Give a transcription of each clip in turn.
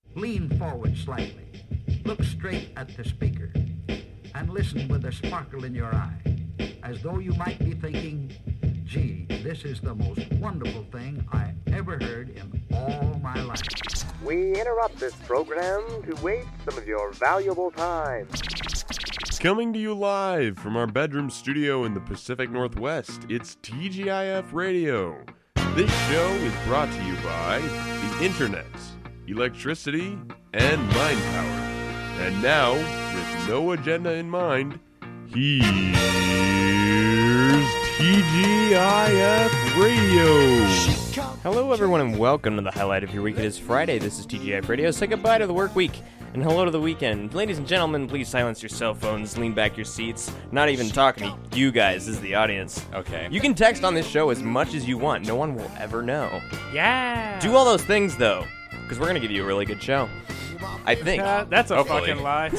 Lean forward slightly. Look straight at the speaker. And listen with a sparkle in your eye, as though you might be thinking, gee, this is the most wonderful thing I ever heard in all my life. We interrupt this program to waste some of your valuable time. Coming to you live from our bedroom studio in the Pacific Northwest, it's TGIF Radio. This show is brought to you by the Internet, electricity, and mind power. And now, with no agenda in mind, here's TGIF Radio. Hello, everyone, and welcome to the highlight of your week. It is Friday. This is TGIF Radio. Say goodbye to the work week, and hello to the weekend. Ladies and gentlemen, please silence your cell phones, lean back your seats. Not even talking to you guys, this is the audience. Okay. You can text on this show as much as you want. No one will ever know. Yeah. Do all those things, though, because we're going to give you a really good show. I think. That's a Hopefully. fucking lie.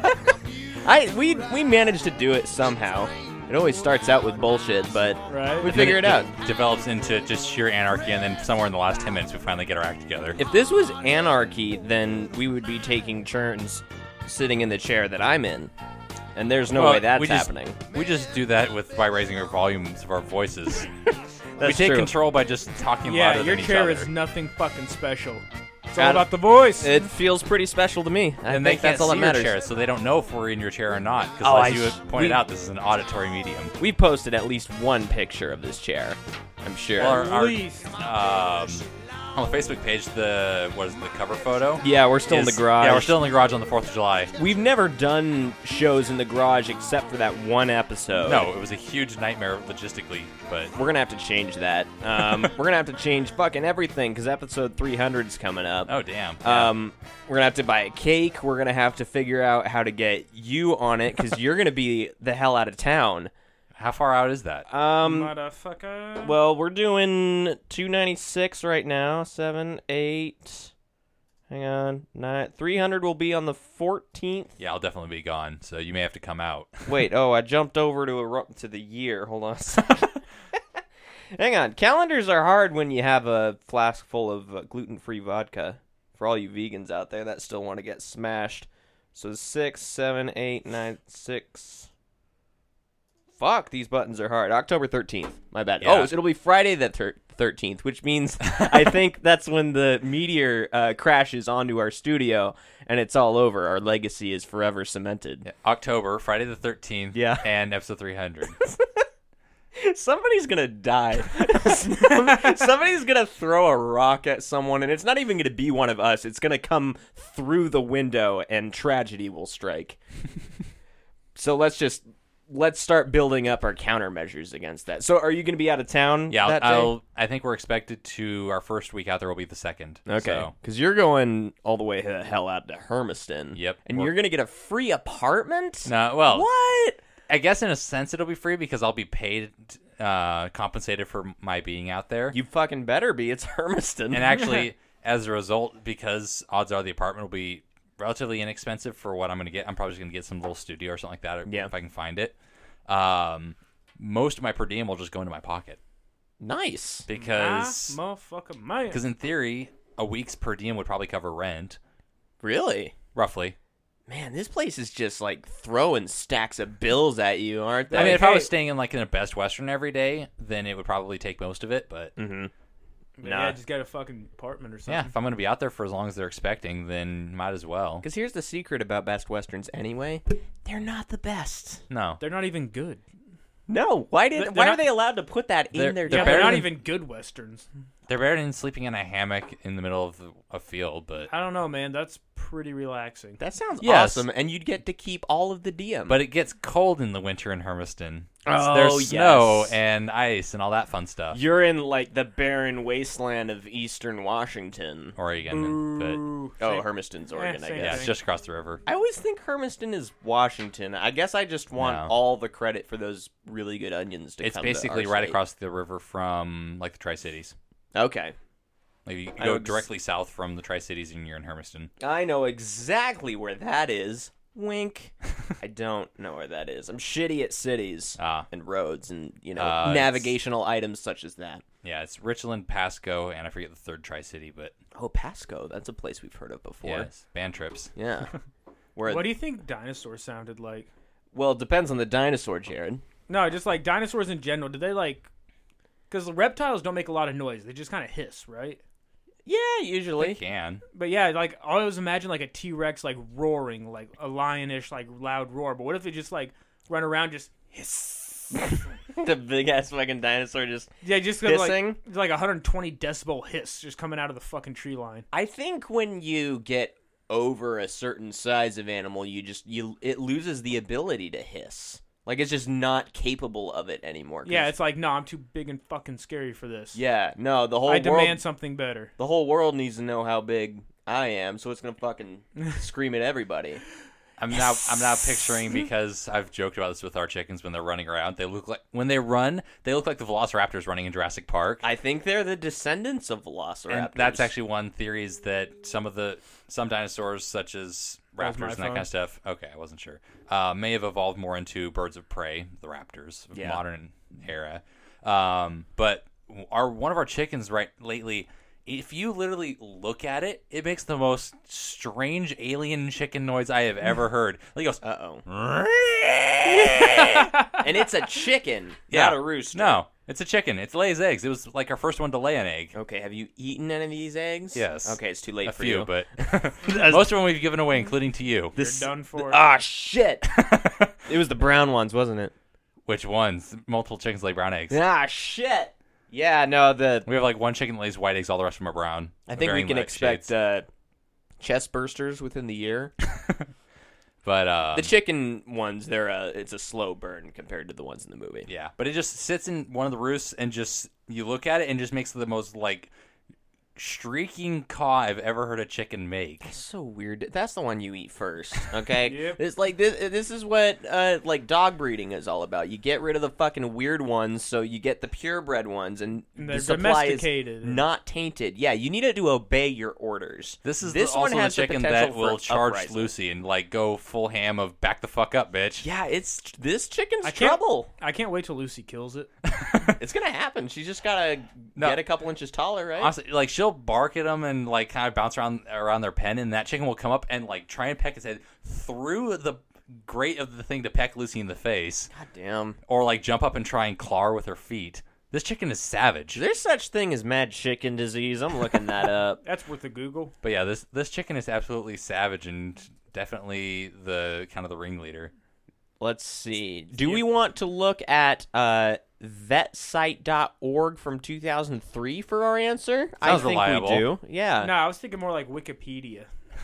We managed to do it somehow. It always starts out with bullshit, but Right. we figure it out. Develops into just sheer anarchy, and then somewhere in the last 10 minutes we finally get our act together. If this was anarchy, then we would be taking turns sitting in the chair that I'm in. And there's no Well, way that's we just- happening. We just do that by raising our volumes of our voices. That's we take true. control by just talking Yeah, louder your than each chair other. is nothing fucking special. It's Got all it. about the voice. It feels pretty special to me. I and they think that's can't all that see matters. your chair, so they don't know if we're in your chair or not. Because Oh, as you pointed we- out, this is an auditory medium. We posted at least one picture of this chair. I'm sure. Well, At least. On the Facebook page, the cover photo? Yeah, we're still in the garage. Yeah, we're still in the garage on the 4th of July. We've never done shows in the garage except for that one episode. No, it was a huge nightmare logistically, but We're going to have to change that. We're going to have to change fucking everything because episode 300 is coming up. oh damn. We're going to have to buy a cake. We're going to have to figure out how to get you on it because you're going to be the hell out of town. How far out is that? Motherfucker. Well, we're doing 296 right now. 7, 8. Hang on. 9. 300 will be on the 14th. Yeah, I'll definitely be gone, so you may have to come out. Wait, I jumped over to the year. Hold on a second. Hang on. Calendars are hard when you have a flask full of gluten-free vodka. For all you vegans out there that still want to get smashed. So 6, 7, 8, 9, 6. Fuck, these buttons are hard. October 13th. My bad. Yeah. Oh, so it'll be Friday the 13th, which means I think that's when the meteor crashes onto our studio and it's all over. Our legacy is forever cemented. Yeah, October, Friday the 13th, Yeah. and episode 300. Somebody's gonna die. Somebody's gonna throw a rock at someone, and it's not even gonna be one of us. It's gonna come through the window, and tragedy will strike. So let's start building up our countermeasures against that. So are you gonna be out of town Yeah, that day? I think we're expected to, our first week out there will be the 2nd. Okay, So, because you're going all the way the hell out to Hermiston. Yep. And you're gonna get a free apartment? no, well, What? I guess in a sense it'll be free because I'll be paid, compensated for my being out there. You fucking better be. It's Hermiston. And actually, as a result, because odds are the apartment will be relatively inexpensive for what I'm going to get, I'm probably just going to get some little studio or something like that Yeah. if I can find it. Most of my per diem will just go into my pocket Nice. because Motherfucker, man. in theory, a week's per diem would probably cover rent, Really? roughly. Man, this place is just like throwing stacks of bills at you, aren't they? I mean, if I was hey. staying in like in a Best Western every day, then it would probably take most of it. But Mm-hmm. Yeah, just get a fucking apartment or something. yeah, if I'm going to be out there for as long as they're expecting, then might as well. Because here's the secret about Best Westerns anyway. They're not the best. No. They're not even good. No, why They're are not- they allowed to put that in their they're Yeah, job? they're better not than- even good westerns. They're better than sleeping in a hammock in the middle of a field, but I don't know, man. That's pretty relaxing. That sounds Yes. awesome, and you'd get to keep all of the DM. But it gets cold in the winter in Hermiston. Oh, There's snow yes. and ice and all that fun stuff. You're in like the barren wasteland of eastern Washington. Oregon, but Ooh. Oh, Hermiston's Oregon, I same guess. yeah, it's just across the river. I always think Hermiston is Washington. I guess I just want No. all the credit for those really good onions to It's come basically to our right state. across the river from like the Tri-Cities. Okay. Like you I go know directly south from the Tri-Cities and you're in Hermiston. I know exactly where that is. Wink. I don't know where that is. I'm shitty at cities Ah. and roads and, It's- navigational items such as that. Yeah, it's Richland, Pasco, and I forget the third Tri-City, but Oh, Pasco. That's a place we've heard of before. yes, band trips. Yeah. Where, What do you think dinosaurs sounded like? well, it depends on the dinosaur, Jared. No, just like dinosaurs in general. Do they like? Because reptiles don't make a lot of noise. They just kind of hiss, right? Yeah, They usually. can. But yeah, like I always imagine like a T-Rex like roaring, like a lionish like loud roar. But what if they just like run around just hiss? The big ass fucking dinosaur just Yeah, just hissing. like it's like 120 decibel hiss just coming out of the fucking tree line. I think when you get over a certain size of animal, it loses the ability to hiss. Like it's just not capable of it anymore. 'Cause- Yeah, it's like no, I'm too big and fucking scary for this. yeah. No, the whole I world. demand something better. The whole world needs to know how big I am, so it's gonna fucking scream at everybody. I'm now picturing, because I've joked about this with our chickens when they're running around. They look like when they run, they look like the Velociraptors running in Jurassic Park. I think they're the descendants of Velociraptors. And that's actually one theory, is that some dinosaurs, such as That was my raptors and that phone. kind of stuff, okay, I wasn't sure, may have evolved more into birds of prey, the raptors of Yeah. modern era. But one of our chickens lately, if you literally look at it, it makes the most strange alien chicken noise I have ever heard. Like, it goes, Uh-oh. And it's a chicken, Yeah. not a rooster. No, it's a chicken. It lays eggs. It was like our first one to lay an egg. Okay, have you eaten any of these eggs? Yes. Okay, it's too late A for few, you. but most of them we've given away, including to you. You're done for. Ah, shit. It was the brown ones, wasn't it? Which ones? Multiple chickens lay brown eggs. Ah, shit. Yeah, no, We have like one chicken that lays white eggs. All the rest of them are brown. I think we Varying can light expect shades. chest bursters within the year. But The chicken ones, it's a slow burn compared to the ones in the movie. yeah, but it just sits in one of the roosts and just you look at it and just makes the most like shrieking caw I've ever heard a chicken make. It's so weird. That's the one you eat first, okay? Yep. It's like this is what like dog breeding is all about. You get rid of the fucking weird ones, so you get the purebred ones, and They're the supply is domesticated. not tainted. Yeah, you need to obey your orders. This is This also one the has the chicken potential that will for charge uprising. Lucy and like go full ham of back the fuck up, bitch. Yeah, this chicken's I can't- trouble. I can't wait till Lucy kills it. It's gonna happen. She's just gotta No. get a couple inches taller, right? Honestly, like she'll bark at them and like kind of bounce around their pen, and that chicken will come up and like try and peck its head through the grate of the thing to peck Lucy in the face, God damn. or like jump up and try and claw her with her feet. This chicken is savage. There's such thing as mad chicken disease. I'm looking that up. That's worth a Google. But yeah, this chicken is absolutely savage and definitely the kind of the ringleader. Let's see. Do we want to look at vetsite.org from 2003 for our answer? I Sounds think reliable. we do. Yeah. No, I was thinking more like Wikipedia.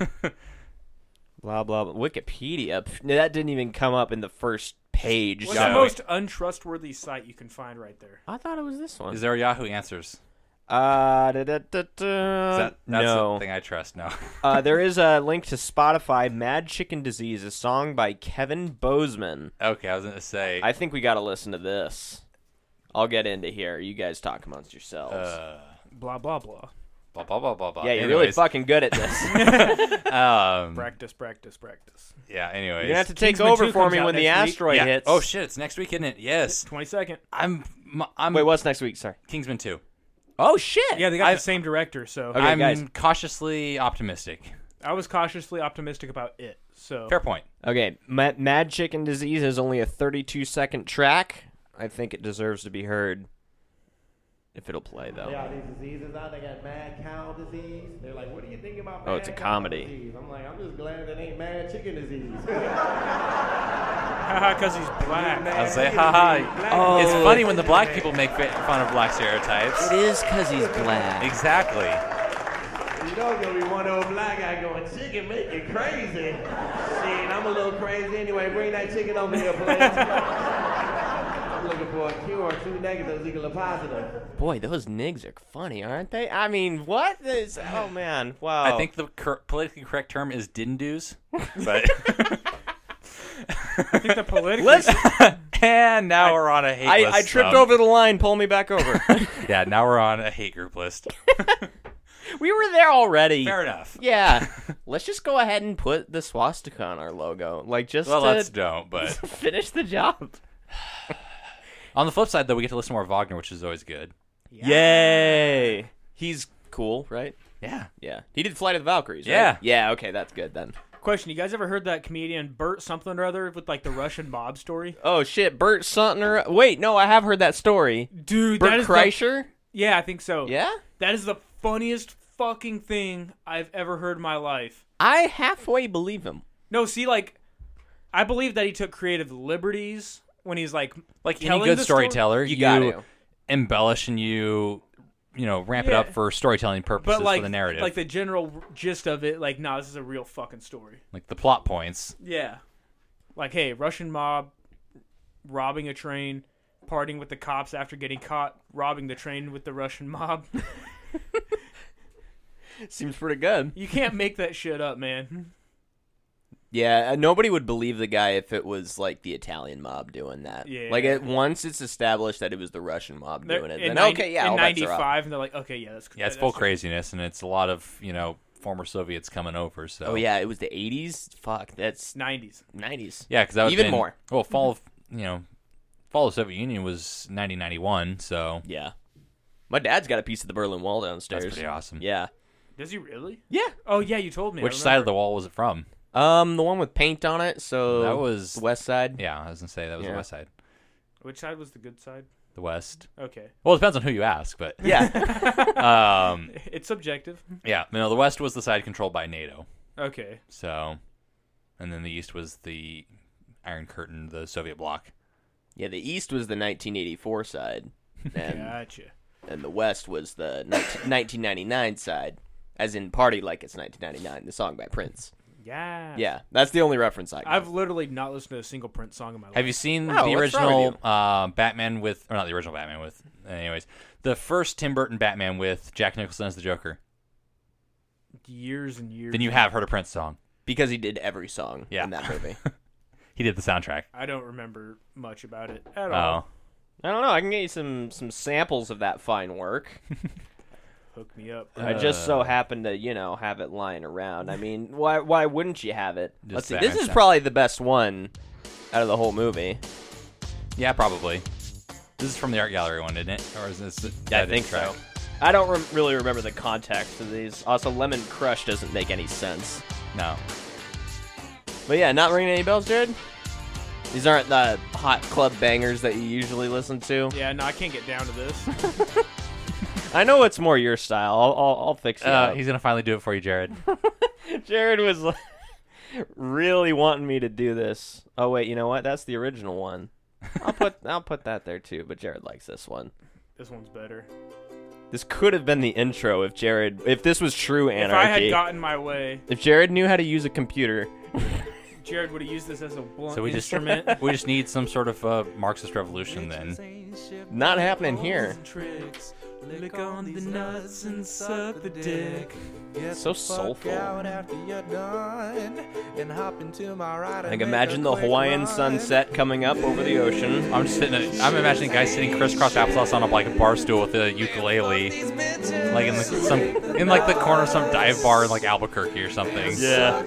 Blah, blah, blah. Wikipedia. Pff, that didn't even come up in the first page. What's Yeah, the wait. most untrustworthy site you can find right there? I thought it was this one. Is there a Yahoo Answers? That's That's no. the thing I trust. No. There is a link to Spotify. Mad Chicken Disease, a song by Kevin Bozeman. Okay, I was gonna say. I think we got to listen to this. I'll get into here. You guys talk amongst yourselves. Blah blah blah. Blah blah blah blah blah. Yeah, you're really Anyways, fucking good at this. Practice, practice, practice. Yeah. Anyways. You're gonna have to take Kingsman over 2 for comes me out when the next week. asteroid yeah. hits. Oh shit! It's next week, isn't it? Yes. 22nd. I'm. Wait, what's next week? Sorry. Kingsman 2. Oh shit! Yeah, they got I- the same director, so Okay, I'm guys. cautiously optimistic. I was cautiously optimistic about it. So Fair point. Okay, Mad Chicken Disease is only a 32-second track. I think it deserves to be heard. If it'll play though. All these diseases out. They got mad cow disease. They're like, what do you think about? Oh, it's a mad cow comedy. disease? I'm like, I'm just glad it ain't mad chicken disease. haha, because he's black. I'll say, haha. Oh. It's funny when the black people make fun of black stereotypes. It is because he's black. Exactly. You know, gonna be one old black guy going, chicken make you crazy. Shit, I'm a little crazy anyway. Bring that chicken over here, please. I'm looking for a cure. 2 negatives equal a positive. Boy, those nigs are funny, aren't they? I mean, what is? Oh man, wow. I think the politically correct term is dindoos. But I think the politically. Let's. and now we're on a hate list. I tripped so- over the line. Pull me back over. Yeah, now we're on a hate group list. We were there already. Fair enough. Yeah. Let's just go ahead and put the swastika on our logo. Like, just Well, to let's don't. But finish the job. on the flip side, though, we get to listen to more Wagner, which is always good. Yay! He's cool, right? Yeah. Yeah. He did Flight of the Valkyries, right? Yeah. Yeah, okay, that's good then. Question: you guys ever heard that comedian Bert something or other with like the Russian mob story? Oh shit, Bert Sutton. Wait, no, I have heard that story. Dude, Bert that is Kreischer? Yeah, I think so. Yeah? That is the funniest fucking thing I've ever heard in my life. I halfway believe him. No, see, like, I believe that he took creative liberties when he's like Like any telling good the story. storyteller, You you gotta. embellish and you ramp it Yeah. up for storytelling purposes But like, for the narrative. like the general gist of it, like, nah, this is a real fucking story. Like the plot points. Yeah, like, hey, Russian mob robbing a train, partying with the cops after getting caught robbing the train with the Russian mob. Seems pretty good. You can't make that shit up, man. Yeah, nobody would believe the guy if it was like the Italian mob doing that. Yeah. Like once it's established that it was the Russian mob doing it, In then okay, 90 yeah, in all bets are off. '95, and they're like, okay, yeah, that's Yeah, it's that's full true. craziness, and it's a lot of former Soviets coming over. So Oh yeah, it was the 80s. Fuck, that's '90s. 90s. yeah, because that would Even been, more. Well, fall of the Soviet Union was 1991, so Yeah. My dad's got a piece of the Berlin Wall downstairs. that's pretty awesome. Yeah. Does he really? Yeah. Oh yeah, you told me. Which side of the wall was it from? The one with paint on it. So That was the west side. Yeah, I was gonna say that was Yeah. the west side. Which side was the good side? The west. Okay, Well, it depends on who you ask, but Yeah. it's subjective. yeah, no, the west was the side controlled by NATO. Okay, So, and then the east was the Iron Curtain, the Soviet bloc. Yeah. The east was the 1984 side, and gotcha. and the west was the 1999 side, as in "Party Like It's 1999," the song by Prince. Yeah. Yeah, that's the only reference I got. I've literally not listened to a single Prince song in my life. Have you seen Oh, the what's wrong original with Batman with, or not the original Batman with, anyways, the first Tim Burton Batman with Jack Nicholson as the Joker? years and years? Then you have heard a Prince song. Because he did every song Yeah. in that movie. He did the soundtrack. I don't remember much about it at all. Oh, I don't know. I can get you some samples of that fine work. Hook me up. I just so happen to, have it lying around. I mean, why wouldn't you have it? Just Let's see. Batman This is stuff. probably the best one out of the whole movie. yeah, probably. This is from the art gallery one, isn't it? Or is this? I think so. I don't really remember the context of these. Also, Lemon Crush doesn't make any sense. No. But yeah, not ringing any bells, Jared? These aren't the hot club bangers that you usually listen to. Yeah, no, I can't get down to this. I know it's more your style. I'll fix it up. He's gonna finally do it for you, Jared. Jared was like, really wanting me to do this. Oh wait, you know what? That's the original one. I'll put that there too. But Jared likes this one. This one's better. This could have been the intro if this was true If I anarchy. had gotten my way, If Jared knew how to use a computer. Jared would have used this as a blunt So we just instrument. we just need some sort of Marxist revolution then. Not happening here. Lick on the nuts and suck the dick. So soulful. Like Like imagine the Hawaiian sunset coming up over the ocean. I'm just I'm imagining guys sitting crisscross applesauce on a bar stool with a ukulele, like in the corner of some dive bar in like Albuquerque or something. Yeah.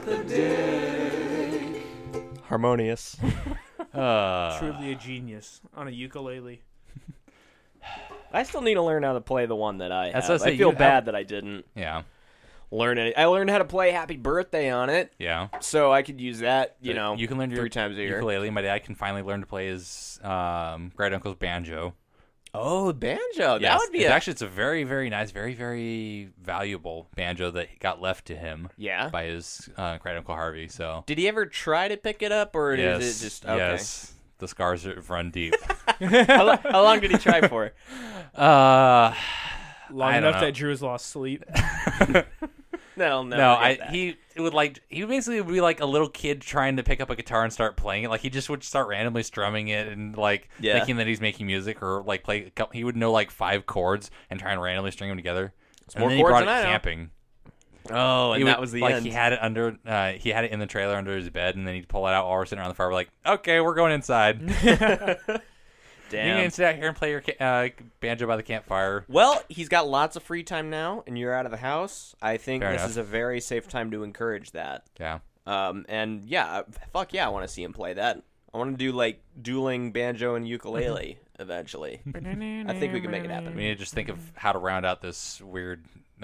Harmonious. Truly a genius on a ukulele. I still need to learn how to play the one that I That's have. what I say, I feel you have- bad that I didn't Yeah, learn it. I learned how to play Happy Birthday on it, yeah. so I could use that, You can learn your 3 times a year. ukulele. My dad can finally learn to play his great uncle's banjo. Oh, banjo. That Yes, would be it's a very, very nice, very, very valuable banjo that got left to him Yeah. by his great uncle Harvey. So Did he ever try to pick it up, or yes, is it just okay? yes, the scars run deep. How long did he try for? uh, Long I don't enough know. that Drew has lost sleep. No, he would basically be like a little kid trying to pick up a guitar and start playing it. Like he just would start randomly strumming it and like Yeah. thinking that he's making music or like play. He would know like 5 chords and try and randomly string them together. And more then he chords brought than I it know. camping. Oh, and He that would- was the like end. he had it under. He had it in the trailer under his bed, and then he'd pull it out while we're sitting around the fire. We're like, okay, we're going inside. You Damn. can sit out here and play your banjo by the campfire. Well, he's got lots of free time now, and you're out of the house. I think Fair this enough. is a very safe time to encourage that. Yeah. And yeah, fuck yeah, I want to see him play that. I want to do like dueling banjo and ukulele. eventually. I think we can make it happen. We need to just think of how to round out this weird,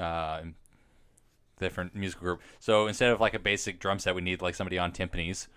different musical group. So instead of like a basic drum set, we need like somebody on timpanis.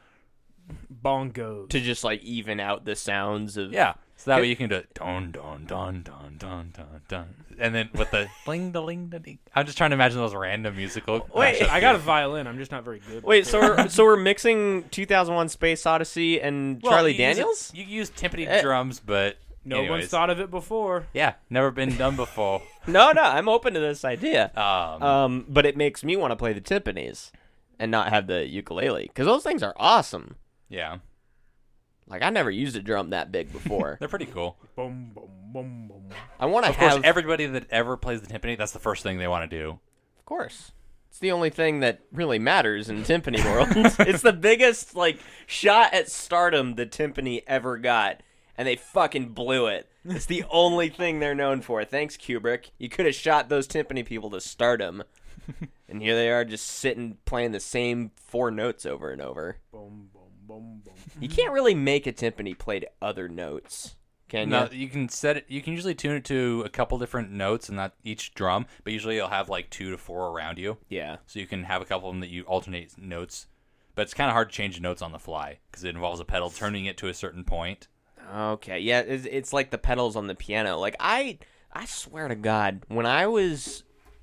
Bongos. To just like even out the sounds of Yeah. So that way you can do it don don don don don don don, and then with the bling da ling da ding. I'm just trying to imagine those random musical. Wait, I got a violin. I'm just not very good. Wait, so we're mixing 2001: Space Odyssey and Well, Charlie you use it- Daniels? You use timpani drums, but no anyways. one's thought of it before. Yeah, never been done before. No, I'm open to this idea. Um, But it makes me want to play the timpanis and not have the ukulele because those things are awesome. yeah, Like I never used a drum that big before. they're pretty cool. Boom, boom, boom, boom. I want to Of course, have. everybody that ever plays the timpani, that's the first thing they want to do. Of course. It's the only thing that really matters in timpani world. It's the biggest like shot at stardom the timpani ever got, and they fucking blew it. It's the only thing they're known for. Thanks, Kubrick. You could have shot those timpani people to stardom. And here they are just sitting playing the same 4 notes over and over. Boom, boom, boom, boom. You can't really make a timpani play to other notes, can No, you? you can set it. You can usually tune it to a couple different notes, and not each drum. But usually, you'll have like 2 to 4 around you, Yeah. so you can have a couple of them that you alternate notes. But it's kind of hard to change the notes on the fly because it involves a pedal turning it to a certain point. Okay, yeah, it's like the pedals on the piano. Like I swear to God, when I was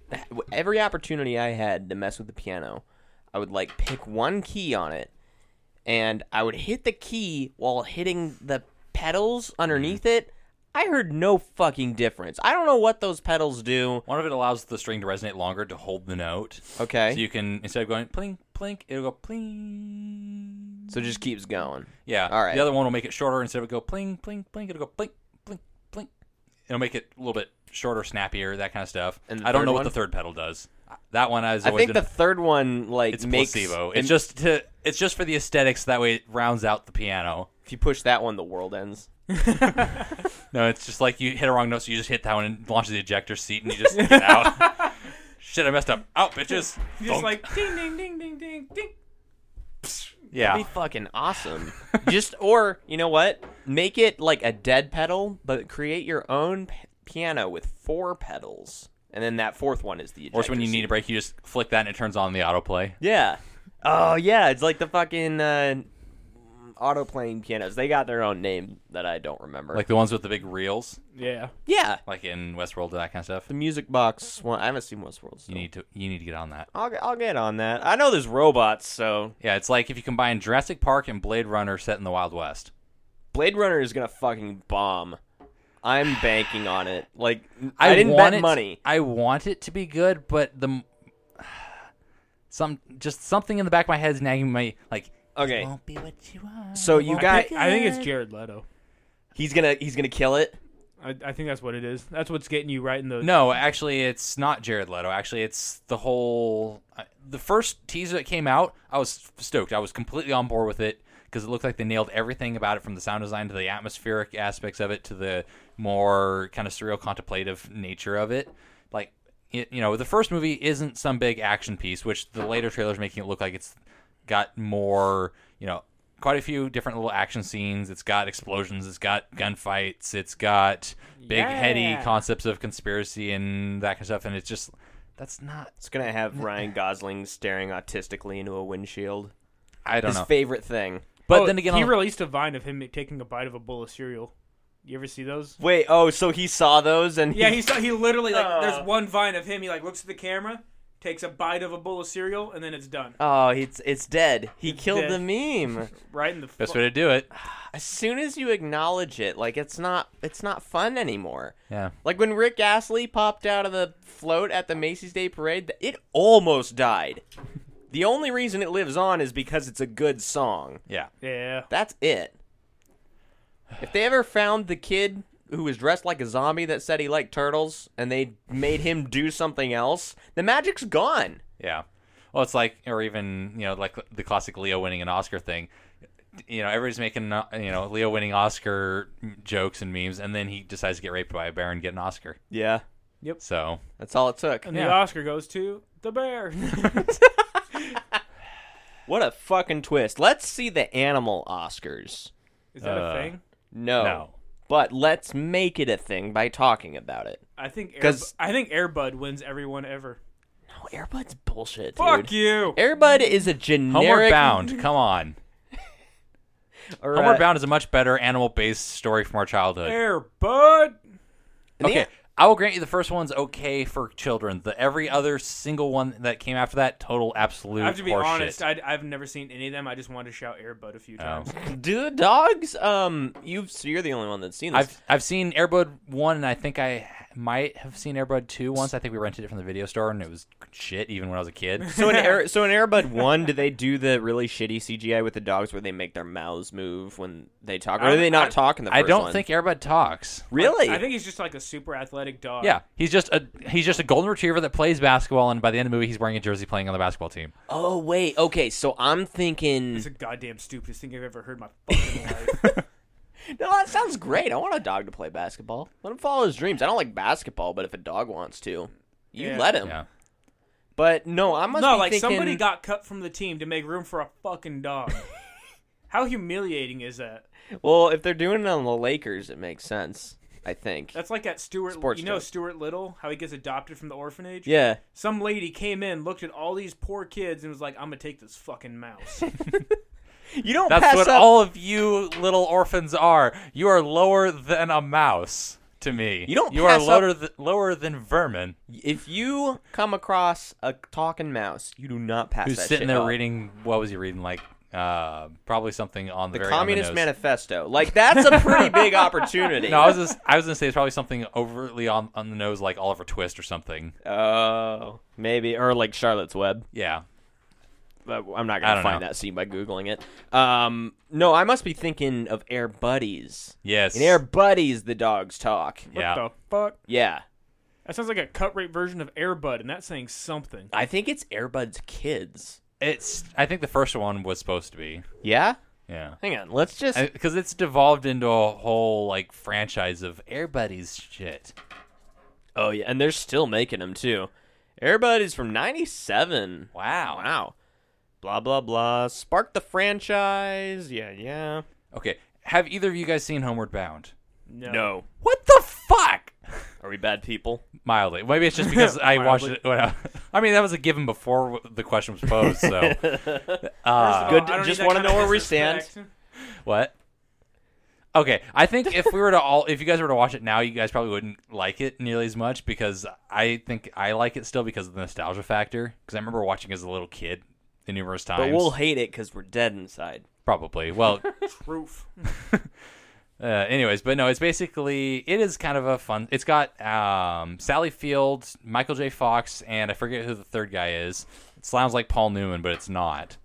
every opportunity I had to mess with the piano, I would like pick one key on it, and I would hit the key while hitting the pedals underneath it. I heard no fucking difference. I don't know what those pedals do. One of it allows the string to resonate longer to hold the note. Okay, So you can, instead of going plink plink, it'll go pling. so it just keeps going. Yeah. All right. The other one will make it shorter. Instead of it go pling plink plink, it'll go plink plink plink. It'll make it a little bit shorter, snappier, that kind of stuff. And the I don't third know one? what the third pedal does. That one I think the third one like it's makes placebo. and It's just for the aesthetics. That way it rounds out the piano. if you push that one, the world ends. No, it's just like you hit a wrong note, so you just hit that one and launch the ejector seat, and you just get out. Shit, I messed up. Out, bitches. Just Thunk. like ding, ding, ding, ding, ding, ding. yeah. That'd be fucking awesome. Or, you know what? Make it like a dead pedal, but create your own piano with 4 pedals. And then that 4th one is the ejector Or so when you need a seat. break, you just flick that and it turns on the autoplay. Yeah. Oh, yeah. It's like the fucking auto-playing pianos. They got their own name that I don't remember. Like the ones with the big reels, Yeah. yeah. like in Westworld, that kind of stuff. The Music Box one. I haven't seen Westworld still. You need to get on that. I'll get on that. I know there's robots, so Yeah, it's like if you combine Jurassic Park and Blade Runner set in the Wild West. Blade Runner is going to fucking bomb. I'm banking on it. Like, I didn't want bet it, money. I want it to be good, but something in the back of my head is nagging me like, Okay. it won't be what you want. So you got I think it's Jared Leto. he's gonna kill it. I think that's what it is. That's what's getting you right in the. No, actually, it's not Jared Leto. Actually, it's the whole. The first teaser that came out, I was stoked. I was completely on board with it because it looked like they nailed everything about it, from the sound design to the atmospheric aspects of it to the more kind of surreal, contemplative nature of it. Like, the first movie isn't some big action piece, which the later trailer's making it look like it's got more, quite a few different little action scenes. It's got explosions. It's got gunfights. It's got big, heady concepts of conspiracy and that kind of stuff. And it's just, that's not. It's gonna have Ryan Gosling staring autistically into a windshield. I don't His know. favorite thing. But then again, he released a Vine of him taking a bite of a bowl of cereal. You ever see those? Wait, so he saw those and Yeah, he literally there's one Vine of him. He looks at the camera, takes a bite of a bowl of cereal, and then it's done. Oh, it's dead. He killed dead. the meme. Right in the. best way to do it. As soon as you acknowledge it, like it's not fun anymore. Yeah. Like when Rick Astley popped out of the float at the Macy's Day Parade, it almost died. The only reason it lives on is because it's a good song. Yeah. Yeah. That's it. If they ever found the kid who was dressed like a zombie that said he liked turtles and they made him do something else, the magic's gone. Yeah. Well, it's like, or even, like the classic Leo winning an Oscar thing. Everybody's making, Leo winning Oscar jokes and memes, and then he decides to get raped by a bear and get an Oscar. Yeah. So, That's all it took. And the Oscar goes to the bear. What a fucking twist. Let's see the animal Oscars. Is that a thing? No. but let's make it a thing by talking about it. I think 'Cause- Air Bud wins everyone ever. No, Air Bud's bullshit, dude. Fuck you. Air Bud is a generic... Homeward Bound. Come on. Or, Homeward Bound is a much better animal-based story from our childhood. Air Bud. Okay, I will grant you the first one's okay for children. Every other single one that came after that, total absolute I have to be horseshit. honest. I've never seen any of them. I just wanted to shout Air Bud a few times. Do the dogs? You're the only one that's seen this. I've seen Air Bud 1, and I think I might have seen Air Bud 2 once. I think we rented it from the video store, and it was shit even when I was a kid. So in Air Bud 1, do they do the really shitty CGI with the dogs where they make their mouths move when they talk? Or do they not talk in the I first don't one? think Air Bud talks. Really? I think he's just like a super athletic dog. Yeah, he's just a golden retriever that plays basketball, and by the end of the movie, he's wearing a jersey playing on the basketball team. Oh, wait. Okay, so I'm thinking... It's the goddamn stupidest thing I've ever heard in my fucking life. No, that sounds great. I want a dog to play basketball. Let him follow his dreams. I don't like basketball, but if a dog wants to, you Yeah. let him. Yeah. But no, I must No, be like thinking... somebody got cut from the team to make room for a fucking dog. How humiliating is that? Well, if they're doing it on the Lakers, it makes sense, I think. That's like at Stuart. Sports You know joke. Stuart Little, how he gets adopted from the orphanage. Yeah. Some lady came in, looked at all these poor kids, and was like, "I'm gonna take this fucking mouse." You don't That's pass what up... all of you little orphans are. You are lower than a mouse to me. You don't You are pass up- lower than vermin. If you come across a talking mouse, you do not pass Who's that sitting shit there up. reading? What was he reading? Like probably something on The very Communist on the nose. Manifesto. Like, that's a pretty big opportunity. No, I was gonna say it's probably something overtly on the nose, like Oliver Twist or something. Oh, maybe. Or like Charlotte's Web. Yeah. But I'm not I going to don't find know. that scene by Googling it. No, I must be thinking of Air Buddies. Yes. In Air Buddies, the dogs talk. Yeah. What the fuck? Yeah. That sounds like a cut rate version of Air Bud, and that's saying something. I think it's Air Bud's kids. I think the first one was supposed to be. Yeah? Yeah. Hang on. Let's just... Because it's devolved into a whole like franchise of Air Buddies shit. Oh, yeah. And they're still making them, too. Air Bud is from 97. Wow. Wow. Blah, blah, blah. Spark the franchise. Yeah. Okay. Have either of you guys seen Homeward Bound? No. What the fuck? Are we bad people? Mildly. Maybe it's just because I watched it. I mean, that was a given before the question was posed. So, Good. I don't Just need that want to kind of know where we disrespect. stand. what? Okay, I think if you guys were to watch it now, you guys probably wouldn't like it nearly as much because I think I like it still because of the nostalgia factor. Because I remember watching as a little kid numerous times. But we'll hate it because we're dead inside. probably. Well, Proof. anyways, but no, it is kind of a fun. It's got Sally Field, Michael J. Fox, and I forget who the third guy is. It sounds like Paul Newman, but it's not.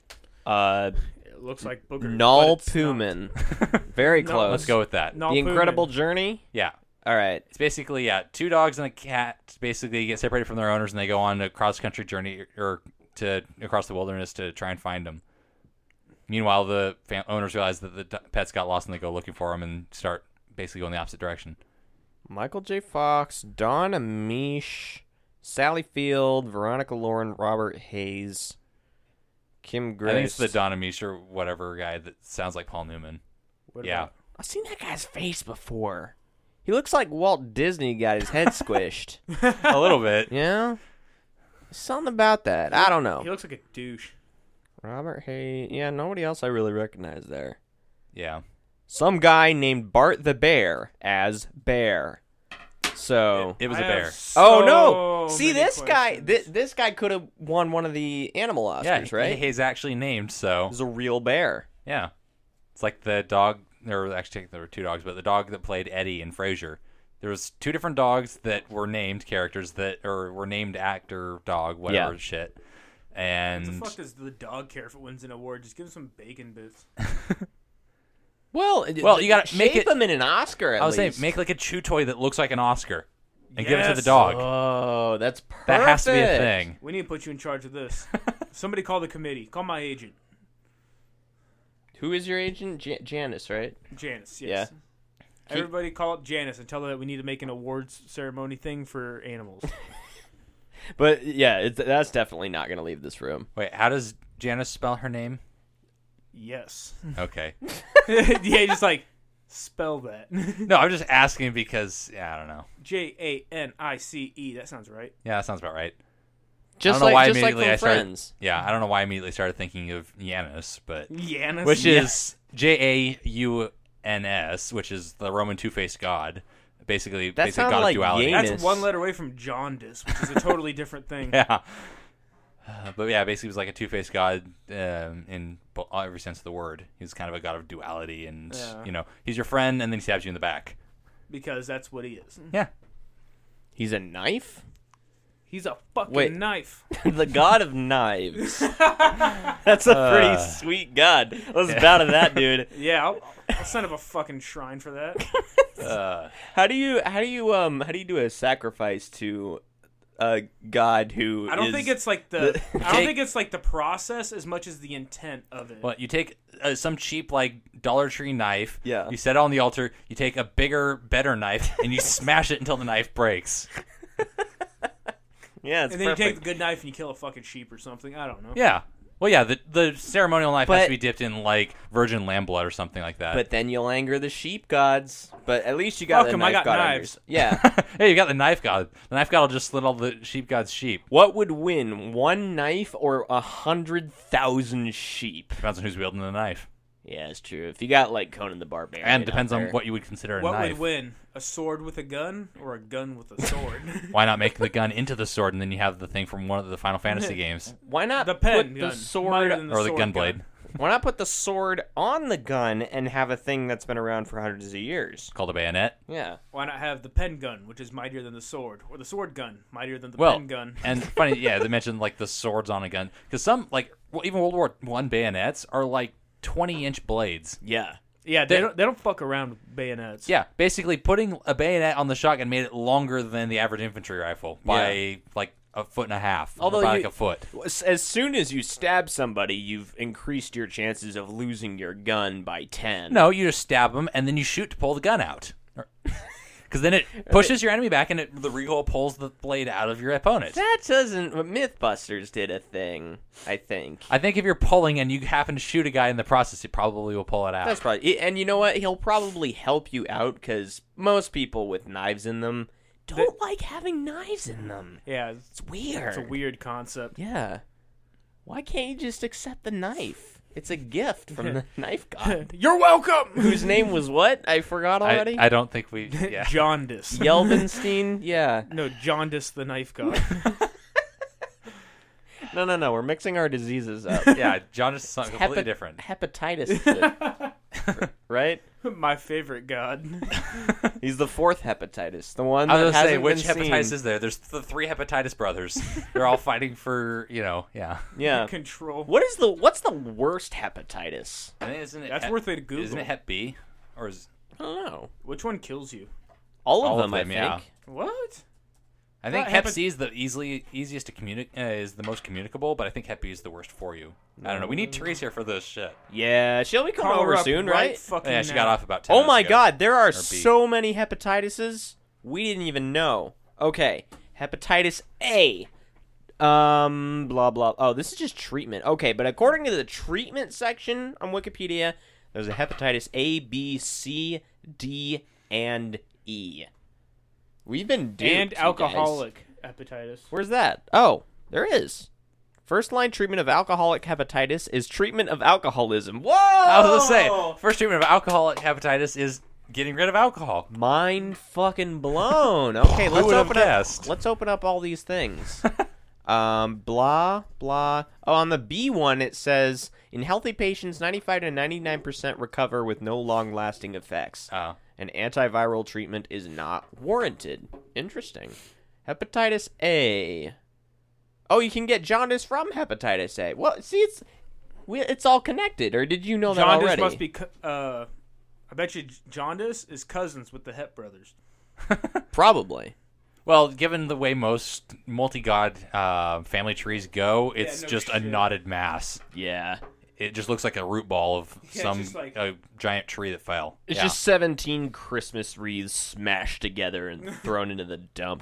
It looks like Booger. Null but it's not. Puman. Very No, close. Let's go with that. Null The Incredible Puman. Journey. Yeah. All right. It's basically, two dogs and a cat basically get separated from their owners and they go on a cross-country journey or to across the wilderness to try and find them. Meanwhile, the owners realize that the pets got lost and they go looking for them and start basically going the opposite direction. Michael J. Fox, Don Amish, Sally Field, Veronica Lauren, Robert Hayes, Kim Grace. I think it's the Don Amish or whatever guy that sounds like Paul Newman. What Yeah. about- I've seen that guy's face before. He looks like Walt Disney got his head squished. A little bit. Yeah? Something about that. I don't know. He looks like a douche. Robert Hayes. Yeah, nobody else I really recognize there. Yeah. Some guy named Bart the Bear as Bear. So... It was a I have bear. Oh no! so See, many this guy, questions. this guy could have won one of the animal Oscars, Yeah, right? he's actually named, so He's a real bear. yeah. It's like the dog, or actually there were two dogs, but the dog that played Eddie in Frasier. There was two different dogs that were named characters or were named actor, dog, whatever Yeah. shit. What And the fuck does the dog care if it wins an award? Just give him some bacon bits. Well, you gotta make shape it- him in an Oscar. At I was saying, least. make like a chew toy that looks like an Oscar and give it to the Yes. dog. Oh, that's perfect. That has to be a thing. We need to put you in charge of this. Somebody call the committee. Call my agent, Who is your agent? Janice, right? Janice. Yes. Yeah. Everybody call up Janice and tell her that we need to make an awards ceremony thing for animals. But yeah, that's definitely not going to leave this room. Wait, how does Janice spell her name? Yes. Okay. Yeah, just like Spell that. No, I'm just asking because I don't know. Janice. That sounds right. Yeah, that sounds about right. Just I don't know why like immediately from I started. Friends. Yeah, I don't know why I immediately started thinking of Janus, but Janus. which is Jauns, which is the Roman two-faced god. Basically, That basic sounded god like of duality. Janus. That's one letter away from jaundice, which is a totally different thing. Yeah. But yeah, basically, he was like a two-faced god in every sense of the word. He's kind of a god of duality, and he's your friend, and then he stabs you in the back. Because that's what he is. Yeah. He's a knife? He's a fucking Wait. knife. The god of knives. That's a pretty sweet god. Let's bow to that, dude. Yeah, I'll send up a fucking shrine for that. How do you do a sacrifice to a god who I don't is think it's like I don't think it's like the process as much as the intent of it. Well, you take some cheap like Dollar Tree knife. Yeah. You set it on the altar. You take a bigger, better knife, and you smash it until the knife breaks. Yeah, it's and then perfect. you take the good knife and you kill a fucking sheep or something. I don't know. Yeah. Well, yeah. The ceremonial knife has But- to be dipped in like virgin lamb blood or something like that. But then you'll anger the sheep gods. But at least you got Fuck the 'em, knife I got god on knives. yours. Yeah. Hey, you got the knife god. The knife god will just slit all the sheep god's sheep. What would win, one knife or 100,000 sheep? Depends on who's wielding the knife, Yeah, it's true. If you got like Conan the Barbarian, and depends out on there. what you would consider a What knife. would win? A sword with a gun or a gun with a sword? Why not make the gun into the sword, and then you have the thing from one of the Final Fantasy games, Why not The pen put gun. the sword Mightier than or the sword gun blade? Why not put the sword on the gun and have a thing that's been around for hundreds of years? Called a bayonet. Yeah. Why not have the pen gun, which is mightier than the sword, or the sword gun, mightier than the Well, pen gun? and funny, yeah, they mentioned like the swords on a gun because some even World War I bayonets are like 20-inch blades. Yeah. Yeah, they don't fuck around with bayonets. Yeah, basically putting a bayonet on the shotgun made it longer than the average infantry rifle by like a foot and a half, Although about you- like a foot. As soon as you stab somebody, you've increased your chances of losing your gun by 10. No, you just stab them and then you shoot to pull the gun out. Because then it pushes your enemy back and the recoil pulls the blade out of your opponent. That doesn't... Mythbusters did a thing, I think. I think if you're pulling and you happen to shoot a guy in the process, he probably will pull it out. That's probably... And you know what? He'll probably help you out because most people with knives in them don't like having knives in them. Yeah, It's weird. it's a weird concept. Yeah. Why can't you just accept the knife? It's a gift from the knife god. You're welcome. Whose name was what? I forgot already. I don't think we... Yeah. Jaundice. Yelvenstein? Yeah. No, Jaundice the knife god. No. We're mixing our diseases up. Yeah, John is something completely different. Hepatitis. Right? My favorite god. He's the fourth hepatitis. The one I that was going to say, hasn't which been hepatitis seen. is there? There's the three hepatitis brothers. They're all fighting for, yeah. Yeah. Control. What's the worst hepatitis? I think isn't it That's Hep- worth a Google. Isn't it Hep B? Or is... I don't know. Which one kills you? All of All of them, I them, think. yeah. What? I think Not Hep hepat- C is the easiest to communicate, is the most communicable, but I think Hep B is the worst for you. I don't know. We need Therese here for this shit. Yeah, she'll be coming Call her over up soon, right? fucking Yeah, she now. got off about 10 Oh minutes my ago. god, there are B. so many hepatitises we didn't even know. Okay, hepatitis A. Blah blah. Oh, this is just treatment. Okay, but according to the treatment section on Wikipedia, there's a hepatitis A, B, C, D, and E. We've been duped, And you guys. alcoholic hepatitis. Where's that? Oh, there is. First line treatment of alcoholic hepatitis is treatment of alcoholism. Whoa! I was going to say, first treatment of alcoholic hepatitis is getting rid of alcohol. Mind fucking blown. Okay, let's would have open up. guessed? Let's open up all these things. Blah blah. Oh, on the B one it says in healthy patients, 95 to 99% recover with no long-lasting effects. Oh. An antiviral treatment is not warranted. Interesting. Hepatitis A. Oh, you can get jaundice from hepatitis A. Well, see, it's all connected. Or did you know that Jaundice already? must be. I bet you Jaundice is cousins with the Hep brothers. Probably. Well, given the way most multi-god family trees go, it's no just a shit. knotted mass. Yeah. It just looks like a root ball of Yeah, some just like- a giant tree that fell. It's Yeah. just 17 Christmas wreaths smashed together and thrown into the dump.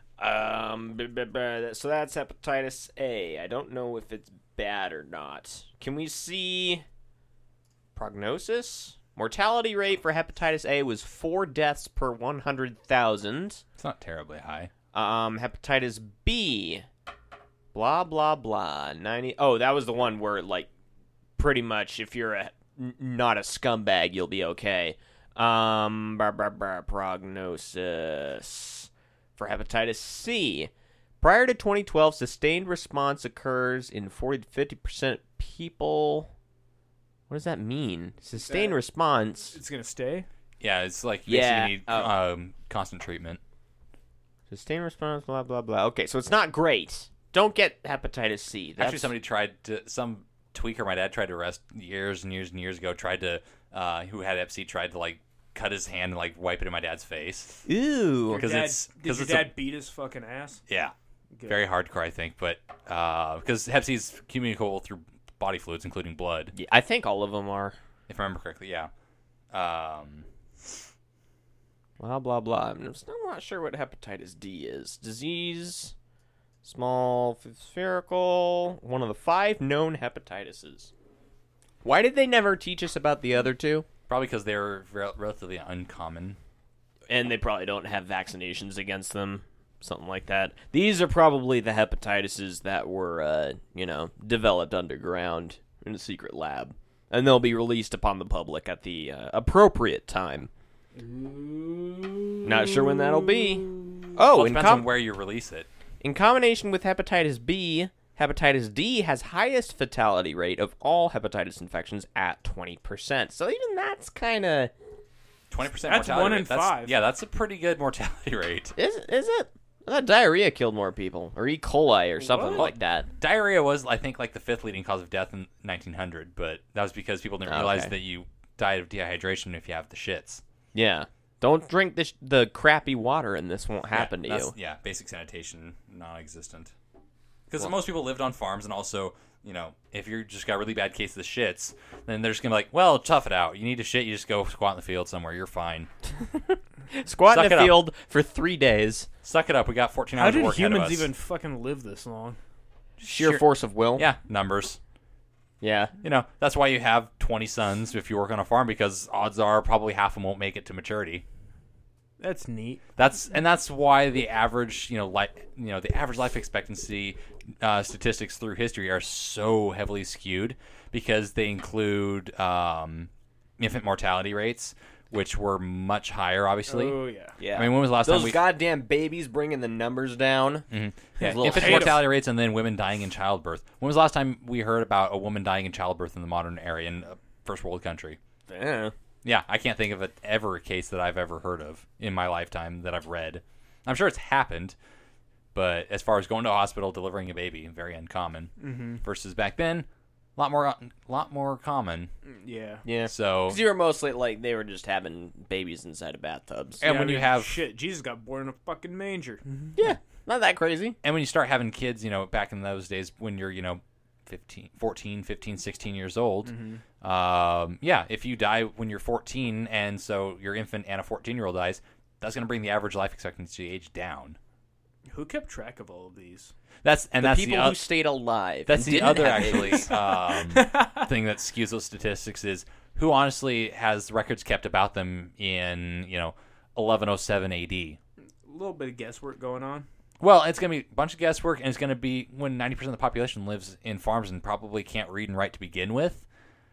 So that's hepatitis A. I don't know if it's bad or not. Can we see prognosis? Mortality rate for hepatitis A was 4 deaths per 100,000. It's not terribly high. Hepatitis B, blah, blah, blah, 90... Oh, that was the one where, like, pretty much if you're not a scumbag, you'll be okay. Prognosis for hepatitis C. Prior to 2012, sustained response occurs in 40 to 50% of people. What does that mean? Sustained response. It's gonna stay. Yeah, it's like Yeah. basically need constant treatment. Sustained response, blah, blah, blah. Okay, so it's not great. Don't get hepatitis C. Actually, somebody tried to, some tweaker my dad tried to arrest years and years and years ago, tried to, who had Hep C, tried to, like, cut his hand and, like, wipe it in my dad's face. Ew. Because Did your dad beat his fucking ass? Yeah. Good. Very hardcore, I think, but because Hep C is communicable through body fluids, including blood. Yeah, I think all of them are. If I remember correctly, yeah. Blah, blah, blah. I'm still not sure what hepatitis D is. Disease, small, spherical, one of the 5 known hepatitises. Why did they never teach us about the other 2? Probably because they're relatively uncommon. And they probably don't have vaccinations against them. Something like that. These are probably the hepatitises that were, developed underground in a secret lab. And they'll be released upon the public at the appropriate time. Not sure when that'll be. Oh, Well, it depends on where you release it. in combination with hepatitis B, hepatitis D has highest fatality rate of all hepatitis infections at 20%. So even that's kind of... 20% That's mortality 1 rate. in 5. Yeah, that's a pretty good mortality rate. Is it? I thought diarrhea killed more people. Or E. coli or something What? like that. Diarrhea was, I think, like the 5th leading cause of death in 1900, but that was because people didn't realize Okay. that you died of dehydration if you have the shits. Yeah. Don't drink the crappy water and this won't happen to you. Yeah, basic sanitation, non-existent. Because most people lived on farms, and also, if you just got a really bad case of the shits, then they're just going to be like, well, tough it out. You need to shit, you just go squat in the field somewhere. You're fine. Squat Suck in it the up. field for 3 days. Suck it up. We got 14 How hours of did work ahead of humans us. even fucking live this long? Sheer force of will. Yeah, numbers. Yeah. That's why you have 20 sons if you work on a farm, because odds are probably half of them won't make it to maturity. That's neat. That's why the average, the average life expectancy statistics through history are so heavily skewed, because they include infant mortality rates, which were much higher, obviously. Oh yeah. Yeah. I mean, when was the last Those time we... goddamn babies bringing the numbers down. Yeah, little infant haters. mortality rates, and then women dying in childbirth. When was the last time we heard about a woman dying in childbirth in the modern era in a first world country? Yeah. Yeah, I can't think of a case that I've ever heard of in my lifetime that I've read. I'm sure it's happened, but as far as going to a hospital, delivering a baby, very uncommon. Mm-hmm. Versus back then, a lot more common. Yeah. Yeah. So, Because you were mostly like, they were just having babies inside of bathtubs. and Yeah, when I you mean, have shit, Jesus got born in a fucking manger. Yeah. Not that crazy. and when you start having kids, back in those days when you're 14, 15, 16 years old, if you die when you're 14, and so your infant and a 14-year-old dies, that's going to bring the average life expectancy age down. Who kept track of all of these? That's The people the who stayed alive. that's and the didn't other have actually babies. thing that skews those statistics is who honestly has records kept about them in 1107 AD. A little bit of guesswork going on. Well, it's going to be a bunch of guesswork, and it's going to be when 90% of the population lives in farms and probably can't read and write to begin with.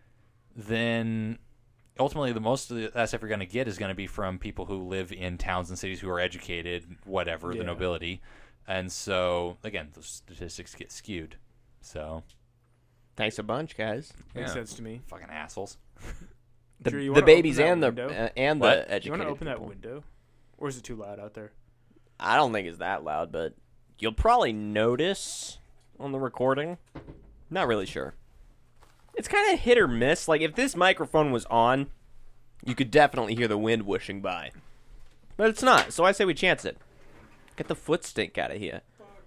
Then ultimately, the most of that stuff you're going to get is going to be from people who live in towns and cities who are educated, whatever, the Yeah. nobility. And so, again, the statistics get skewed. So, Thanks a bunch, guys. Makes Yeah. sense to me. fucking assholes. The, Drew, you the wanna babies open and that the window? and What? the You want educated to open that people. window? Or is it too loud out there? I don't think it's that loud, but you'll probably notice on the recording. Not really sure. It's kind of hit or miss. Like, if this microphone was on, you could definitely hear the wind whooshing by. But it's not, so I say we chance it. Get the foot stink out of here.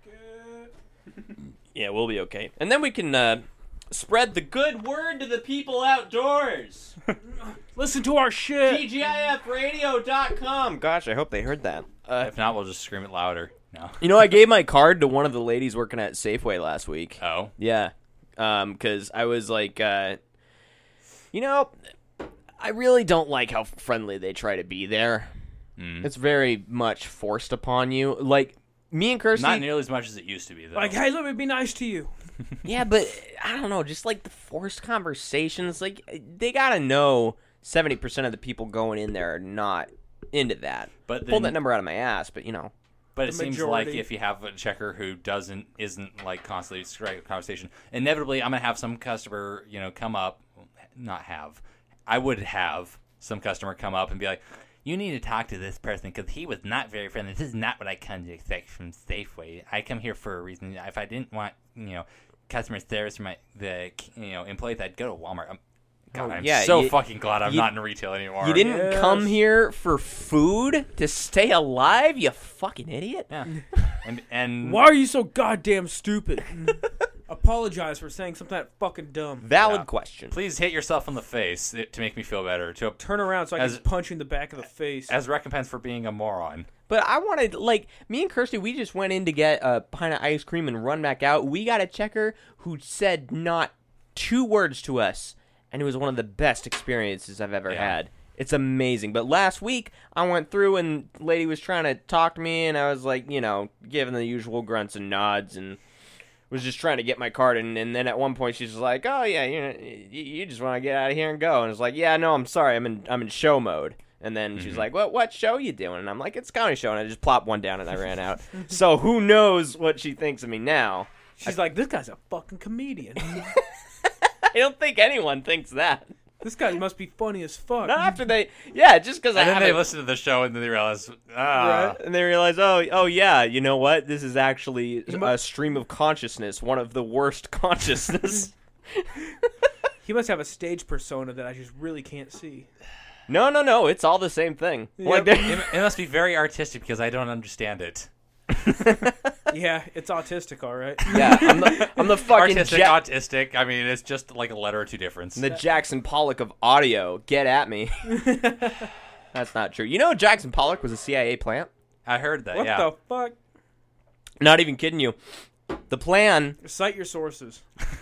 Yeah, we'll be okay. And then we can spread the good word to the people outdoors. Listen to our shit. TGIFradio.com. Gosh, I hope they heard that. If not, we'll just scream it louder. No. You know, I gave my card to one of the ladies working at Safeway last week. Oh. Yeah. Because I was like, I I really don't like how friendly they try to be there. It's very much forced upon you. Like, me and Kirsty... Not nearly as much as it used to be, though. Like, hey, let me be nice to you. Yeah, but I don't know, just like the forced conversations, like they gotta know 70% of the people going in there are not into that. But pull then- that number out of my ass, but you know. But it The seems like majority. if you have a checker who isn't like constantly striking a conversation, inevitably I'm gonna have some customer, come up. I would have some customer come up and be like, "You need to talk to this person because he was not very friendly. This is not what I come to expect from Safeway. I come here for a reason. If I didn't want, customer service from the employees, I'd go to Walmart." I'm so fucking glad I'm not in retail anymore. You didn't come here for food to stay alive, you fucking idiot. Yeah. And Why are you so goddamn stupid? Apologize for saying something that fucking dumb. Valid question. please hit yourself in the face to make me feel better. Turn around so I can punch you in the back of the face. As recompense for being a moron. But I wanted, like, me and Kirsty, we just went in to get a pint of ice cream and run back out. We got a checker who said not 2 words to us, and it was one of the best experiences I've ever had. It's amazing. But last week, I went through and the lady was trying to talk to me, and I was like, giving the usual grunts and nods, and was just trying to get my card. And then at one point, she's just like, "Oh yeah, you just want to get out of here and go." And it's like, "Yeah, no, I'm sorry, I'm in show mode." And then she's like, "What show you doing?" And I'm like, "It's a comedy show." And I just plopped one down and I ran out. So who knows what she thinks of me now? She's like, this guy's a fucking comedian. I don't think anyone thinks that. This guy must be funny as fuck. Not after just because I And then they haven't. listen to the show and then they realize, Right? And they realize, oh yeah, you know what? This is actually a stream of consciousness, one of the worst consciousness. He must have a stage persona that I just really can't see. No, it's all the same thing. Like, Yep. it must be very artistic because I don't understand it. Yeah, it's autistic, all right. yeah, I'm the fucking Artistic, autistic. I mean, it's just like a letter or two difference. the Jackson Pollock of audio. Get at me. That's not true. You know, Jackson Pollock was a CIA plant. I heard that. What yeah. the fuck? Not even kidding you. The plan. Cite your sources.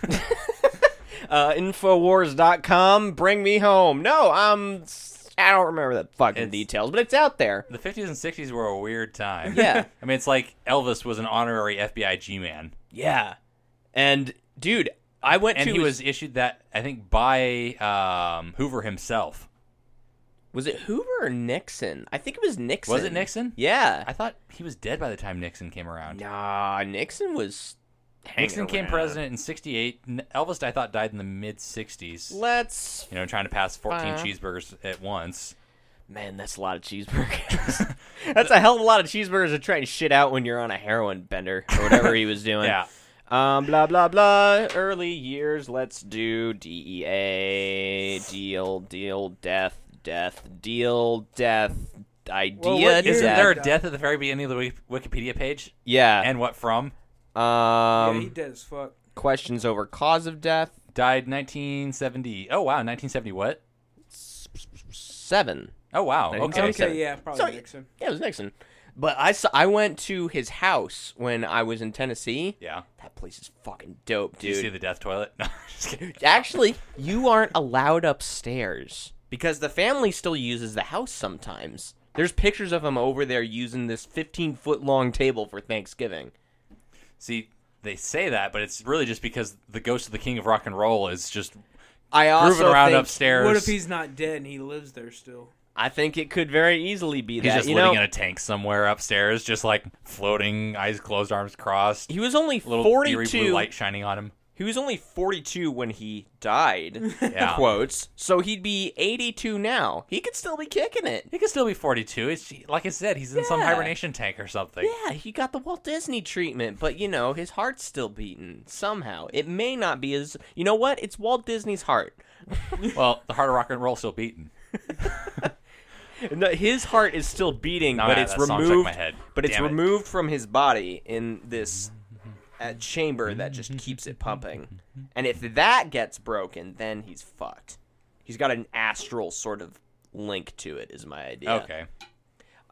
Infowars.com. Bring me home. No, I don't remember the fucking details, but it's out there. The 50s and 60s were a weird time. Yeah. I mean, it's like Elvis was an honorary FBI G-man. Yeah. And, dude, I went And to... he was issued that, I think, by Hoover himself. Was it Hoover or Nixon? I think it was Nixon. Was it Nixon? Yeah. I thought he was dead by the time Nixon came around. Nah, Nixon was... Nixon came around. president in 68. Elvis, I thought, died in the mid-60s. Let's... Trying to pass 14 cheeseburgers at once. Man, that's a lot of cheeseburgers. That's a hell of a lot of cheeseburgers to try and shit out when you're on a heroin bender or whatever he was doing. Yeah. Blah, blah, blah. Early years, let's do DEA. Deal, death, deal, death, idea, Well, what year- Isn't death. there a death at the very beginning of the Wikipedia page? Yeah. And what from? Yeah, he dead as fuck. Questions over cause of death. Died 1970. Oh, wow. 1970 what? 7. Oh, wow. Okay. 1977. Okay, yeah, probably So- Nixon. Yeah, it was Nixon. But I went to his house when I was in Tennessee. Yeah. That place is fucking dope, Did you see dude. the death toilet? No, just kidding. Actually, you aren't allowed upstairs because the family still uses the house sometimes. There's pictures of him over there using this 15-foot long table for Thanksgiving. See, they say that, but it's really just because the ghost of the king of rock and roll is just I grooving also around think, upstairs. What if he's not dead and he lives there still? I think it could very easily be He's that. just living in a tank somewhere upstairs, just like floating, eyes closed, arms crossed. He was only Little eerie 42. blue light shining on him. He was only 42 when he died. Yeah. Quotes. So he'd be 82 now. He could still be kicking it. He could still be 42. It's like I said, he's in some Yeah. hibernation tank or something. Yeah, he got the Walt Disney treatment, but his heart's still beating somehow. It may not be as. You know what? It's Walt Disney's heart. Well, the heart of rock and roll still beating. No, his heart is still beating, No, but no, it's that song stuck in removed. my head. But it's Damn it. removed from his body in this chamber that just keeps it pumping. And if that gets broken, then he's fucked. He's got an astral sort of link to it. Is my idea. Okay.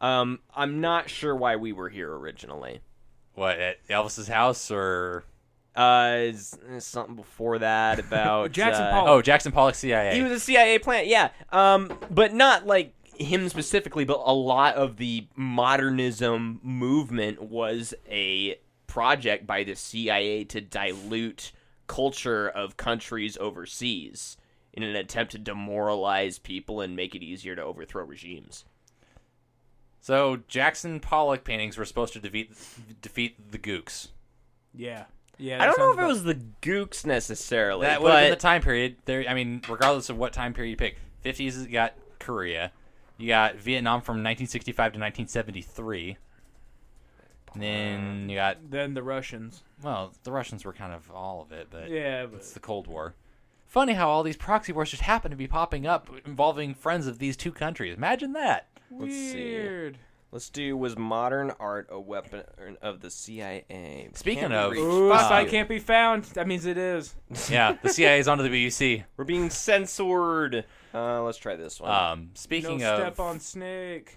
I'm not sure why we were here originally. What, at Elvis's house or? Something before that about Jackson Pollock. Oh, Jackson Pollock, CIA. He was a CIA plant, yeah. But not like him specifically, but a lot of the modernism movement was a project by the CIA to dilute culture of countries overseas in an attempt to demoralize people and make it easier to overthrow regimes. So Jackson Pollock paintings were supposed to defeat the Gooks. Yeah. Yeah. I that don't know sounds if it was the Gooks necessarily. That would have been the but time period. There, I mean, regardless of what time period you pick, 50s you got Korea, you got Vietnam from 1965 to 1973. And then you got Then the Russians. well, the Russians were kind of all of it, but Yeah, but it's the Cold War. Funny how all these proxy wars just happen to be popping up involving friends of these two countries. Imagine that. Let's see. weird. Let's do, was modern art a weapon of the CIA? Speaking Can't of- be reached. Ooh, Fuck site you. can't be found. That means it is. Yeah, the CIA's onto the BBC. We're being censored. Let's try this one. Speaking no of step on snake.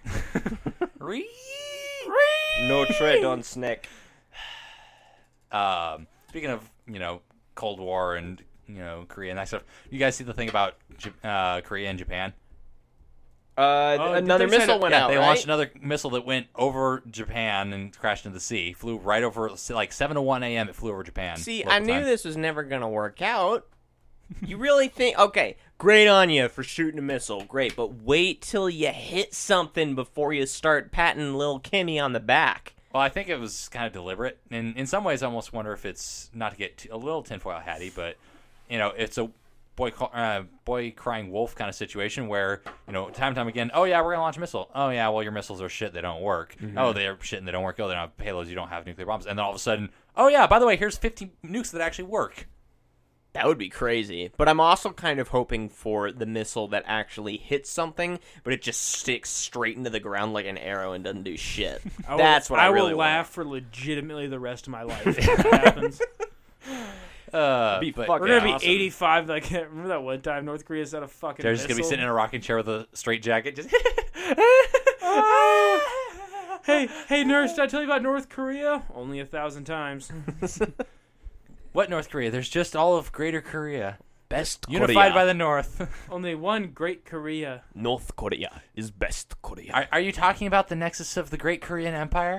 No tread on snake. Speaking of, Cold War and, Korea and that stuff, you guys see the thing about Korea and Japan? Another they send missile it- went Yeah, out, they right? launched another missile that went over Japan and crashed into the sea. Flew right over, like 7:01 a.m. It flew over Japan. See, local I knew time. this was never going to work out. You really think... Okay, great on you for shooting a missile. Great, but wait till you hit something before you start patting little Kimmy on the back. Well, I think it was kind of deliberate, and in some ways, I almost wonder if it's not to get a little tinfoil hatty, but it's a boy crying wolf kind of situation where time and time again, oh yeah, we're gonna launch a missile. Oh yeah, well your missiles are shit, they don't work. Oh, they're shit and they don't work. Oh, they don't have payloads, you don't have nuclear bombs, and then all of a sudden, oh yeah, by the way, here's 50 nukes that actually work. That would be crazy. But I'm also kind of hoping for the missile that actually hits something, but it just sticks straight into the ground like an arrow and doesn't do shit. That's what I really will want. laugh for legitimately the rest of my life if that happens. Be But fucking We're gonna be awesome. 85. Like, remember that one time North Korea set a fucking. They're just gonna be missile? sitting in a rocking chair with a straight jacket, just Hey, nurse, did I tell you about North Korea? Only 1,000 times. what North Korea? There's just all of Greater Korea, Best unified by the North. Only one Great Korea. North Korea is best Korea. Are you talking about the nexus of the Great Korean Empire?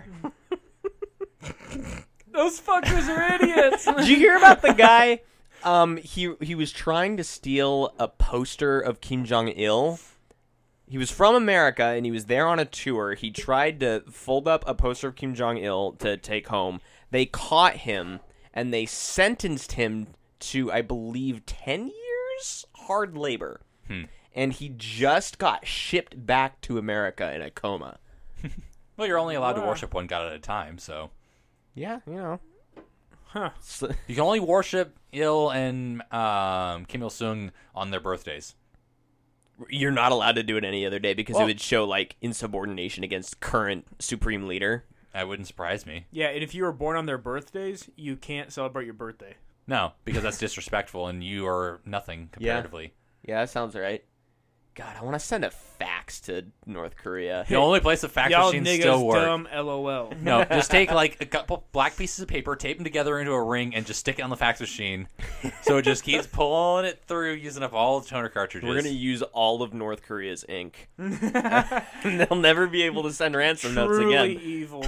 Those fuckers are idiots. Did you hear about the guy? He was trying to steal a poster of Kim Jong-il. He was from America, and he was there on a tour. He tried to fold up a poster of Kim Jong-il to take home. They caught him, and they sentenced him to, I believe, 10 years hard labor. And he just got shipped back to America in a coma. Well, you're only allowed to worship one god at a time, so Yeah, Huh. So, you can only worship Il and Kim Il Sung on their birthdays. you're not allowed to do it any other day because Well- it would show, like, insubordination against current supreme leader. That wouldn't surprise me. Yeah, and if you were born on their birthdays, you can't celebrate your birthday. No, because that's disrespectful, and you are nothing comparatively. Yeah, that sounds right. God, I want to send a fax to North Korea. The only place the fax Y'all machines niggas still work. dumb, LOL. No, just take like a couple black pieces of paper, tape them together into a ring, and just stick it on the fax machine. So it just keeps pulling it through, using up all the toner cartridges. We're going to use all of North Korea's ink. And they'll never be able to send ransom notes Truly again. evil.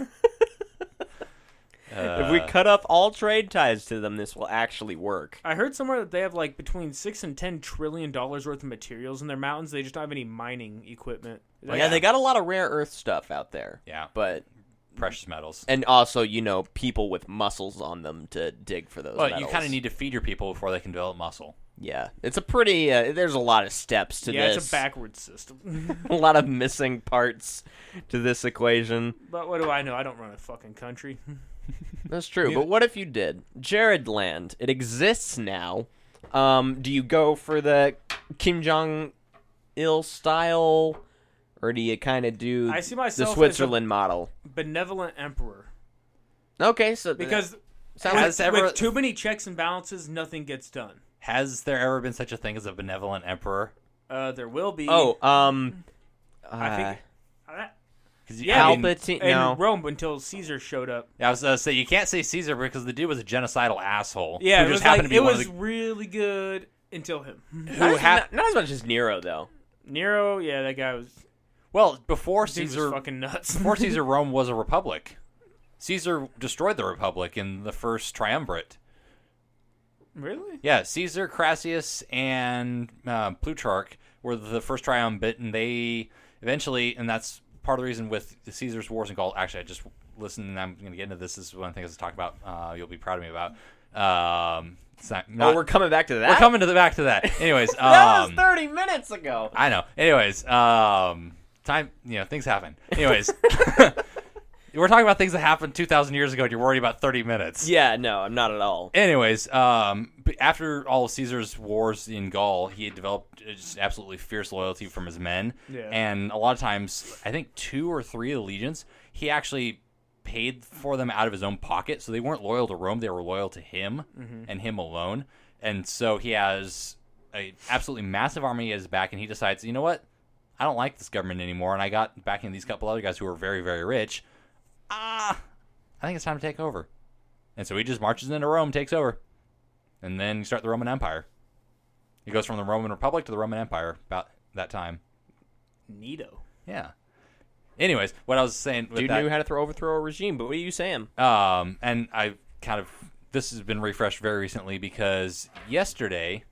If we cut off all trade ties to them, this will actually work. I heard somewhere that they have like between $6 and $10 trillion worth of materials in their mountains. They just don't have any mining equipment. Yeah, they got a lot of rare earth stuff out there. Yeah. But, Precious metals. and also, people with muscles on them to dig for those Well, metals. you kind of need to feed your people before they can develop muscle. Yeah, it's a pretty, there's a lot of steps to Yeah, this. it's a backwards system. A lot of missing parts to this equation. But what do I know? I don't run a fucking country. That's true, but what if you did? Jared Land, it exists now. Do you go for the Kim Jong-il style, or do you kind of do I see the myself as a Switzerland model? benevolent emperor. Okay, so Because sounds with too many checks and balances, nothing gets done. Has there ever been such a thing as a benevolent emperor? There will be. I I think. Palpatine. in No. Rome until Caesar showed up. I was going to say, you can't say Caesar because the dude was a genocidal asshole. Yeah, who it just was happened like, to be it one was of the... really good until him. Not as much as Nero, though. Nero, yeah, that guy was. Well, before Dude was Caesar, fucking nuts. before Caesar, Rome was a republic. Caesar destroyed the republic in the first triumvirate. Really? Yeah, Caesar, Crassus, and Plutarch were the first triumvirate, and they eventually, and that's part of the reason with the Caesar's wars in Gaul. Actually, I just listened, and I'm going to get into this. This is one of the things I was talking about. You'll be proud of me about. It's not, We're coming back to that? we're coming to back to that. Anyways, That was 30 minutes ago. I know. Anyways, time, things happen. Anyways, we're talking about things that happened 2,000 years ago, and you're worried about 30 minutes. Yeah, no, I'm not at all. Anyways, after all of Caesar's wars in Gaul, he had developed just absolutely fierce loyalty from his men. Yeah. And a lot of times, I think 2 or 3 of the legions, he actually paid for them out of his own pocket. So they weren't loyal to Rome, they were loyal to him and him alone. And so he has an absolutely massive army at his back, and he decides, you know what? I don't like this government anymore, and I got backing these couple other guys who are very, very rich. I think it's time to take over. And so he just marches into Rome, takes over. And then you start the Roman Empire. He goes from the Roman Republic to the Roman Empire about that time. Neato. Yeah. Anyways, what I was saying with Dude that, knew how to overthrow a regime, but what are you saying? and I this has been refreshed very recently because yesterday,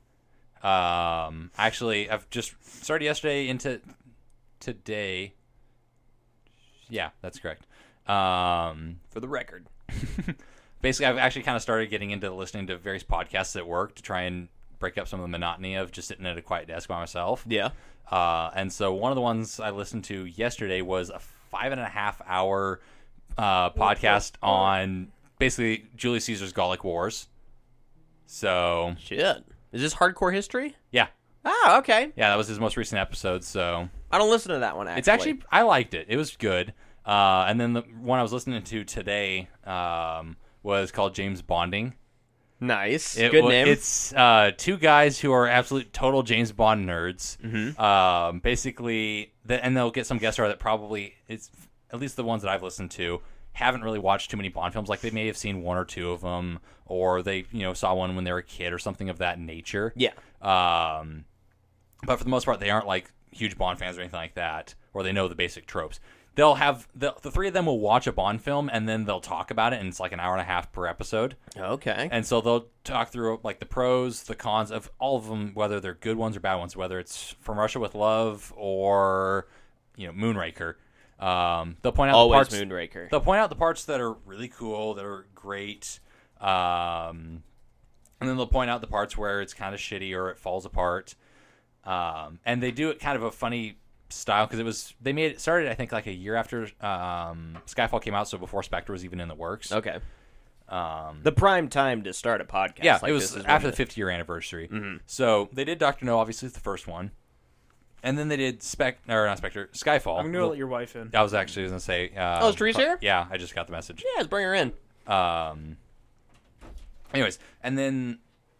actually, I've just started yesterday into today. Yeah, that's correct. For the record. Basically, I've actually kind of started getting into listening to various podcasts at work to try and break up some of the monotony of just sitting at a quiet desk by myself. Yeah. And so one of the ones I listened to yesterday was a 5.5 hour podcast on basically Julius Caesar's Gallic Wars. So Shit. Is this hardcore history? yeah, Oh, okay. that was his most recent episode. So I don't listen to that one, actually. it's actually, I liked it. It was good. And then the one I was listening to today was called James Bonding. Nice. Good name. It's 2 guys who are absolute total James Bond nerds. Mm-hmm. Basically, and they'll get some guest star that probably, it's at least the ones that I've listened to, haven't really watched too many Bond films. Like they may have seen 1 or 2 of them, or they saw one when they were a kid or something of that nature. Yeah. But for the most part, they aren't like huge Bond fans or anything like that, or they know the basic tropes. They'll have the 3 of them will watch a Bond film and then they'll talk about it, and it's like an hour and a half per episode. Okay. And so they'll talk through like the pros, the cons of all of them, whether they're good ones or bad ones, whether it's From Russia with Love or Moonraker. They'll point out Always the parts, Moonraker. They'll point out the parts that are really cool, that are great, and then they'll point out the parts where it's kind of shitty or it falls apart. And they do it kind of a funny style because they started I think like a year after Skyfall came out, so before Spectre was even in the works. Okay. The prime time to start a podcast. Yeah, like it this was is after when the 50th year anniversary. Mm-hmm. So they did Dr. No, obviously the first one, and then they did Skyfall. I'm gonna let your wife in. I was actually going to say. is Teresa here? Yeah, I just got the message. Yeah, let's bring her in. Anyways, and then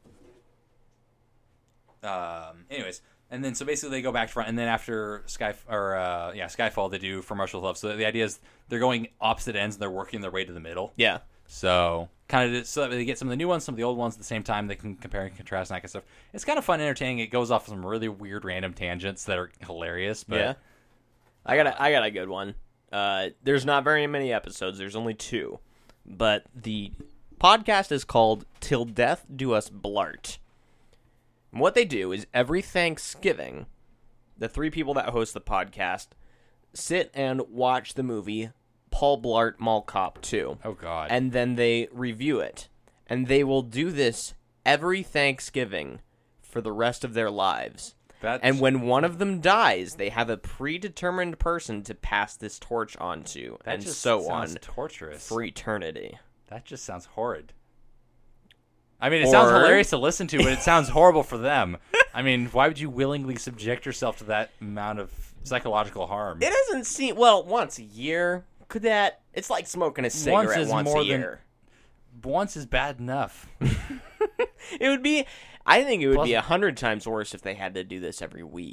so basically they go back to front, and then after Skyfall, they do From Russia with Love. So the idea is they're going opposite ends and they're working their way to the middle. Yeah. So kind of so that they get some of the new ones, some of the old ones at the same time. They can compare and contrast and that kind of stuff. It's kind of fun, and entertaining. It goes off some really weird, random tangents that are hilarious. But Yeah. I got a good one. There's not very many episodes. There's only 2, but the podcast is called "Till Death Do Us Blart." And what they do is every Thanksgiving, the 3 people that host the podcast sit and watch the movie Paul Blart Mall Cop 2. Oh God! And then they review it. And they will do this every Thanksgiving for the rest of their lives. And when one of them dies, they have a predetermined person to pass this torch on to, and so on, torturous for eternity. That just sounds horrid. I mean, it sounds hilarious to listen to, but it sounds horrible for them. I mean, why would you willingly subject yourself to that amount of psychological harm? It doesn't seem... Well, once a year, could that... It's like smoking a cigarette once a year. Once is bad enough. It would be... I think it would be 100 times worse if they had to do this every week.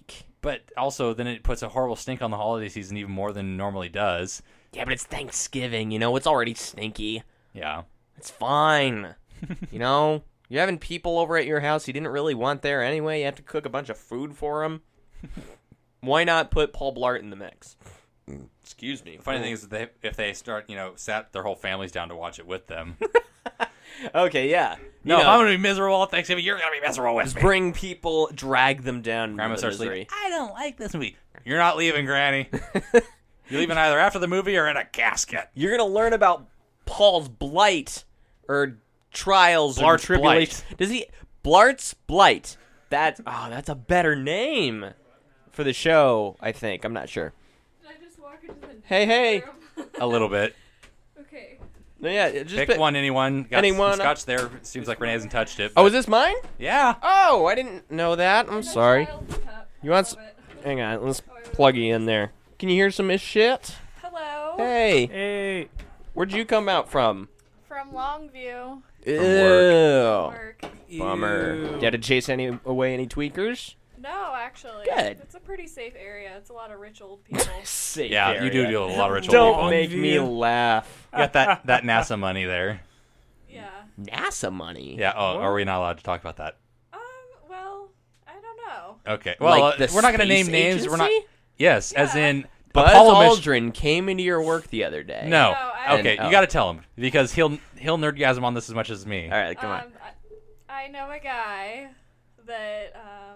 But also, then it puts a horrible stink on the holiday season even more than it normally does. Yeah, but it's Thanksgiving, it's already stinky. Yeah. It's fine. You're having people over at your house you didn't really want there anyway. You have to cook a bunch of food for them. Why not put Paul Blart in the mix? Excuse me. The funny thing is that if they start, sat their whole families down to watch it with them. Okay, yeah. No, if I'm going to be miserable at Thanksgiving, you're going to be miserable with me. Bring people, drag them down. Grandma into starts misery. leaving. I don't like this movie. You're not leaving, Granny. You're leaving either after the movie or in a casket. You're going to learn about Paul's blight or trials or Blart's tribulations. Blart's Blight. That's a better name for the show, I think. I'm not sure. Did I just walk into the Hey. A little bit. Okay. No, yeah, just Pick one, anyone. Got Anyone. some scotch there. Seems like Renee hasn't touched it. Oh, but- is this mine? Yeah. Oh, I didn't know that. I'm sorry. Child's cup. You want? Love it. Hang on, let's plug you in there. Can you hear some of this shit? Hello. Hey, Hey. where'd you come out from? From Longview. Ew. Work. Bummer. You had to chase away any tweakers? No, actually. Good. It's a pretty safe area. It's a lot of rich old people. Safe Yeah, area. you do a lot of ritual Don't people. make me laugh. You got that NASA money there. Yeah. NASA money. Yeah. Oh, are we not allowed to talk about that? Well, I don't know. Okay. Well, Like the we're not going to space name names. We're not. agency? Yes, as Yeah. in Buzz Apollo mission. Aldrin came into your work the other day. No. No, I- Okay, Oh. you got to tell him because he'll nerdgasm on this as much as me. All right, come on. I know a guy that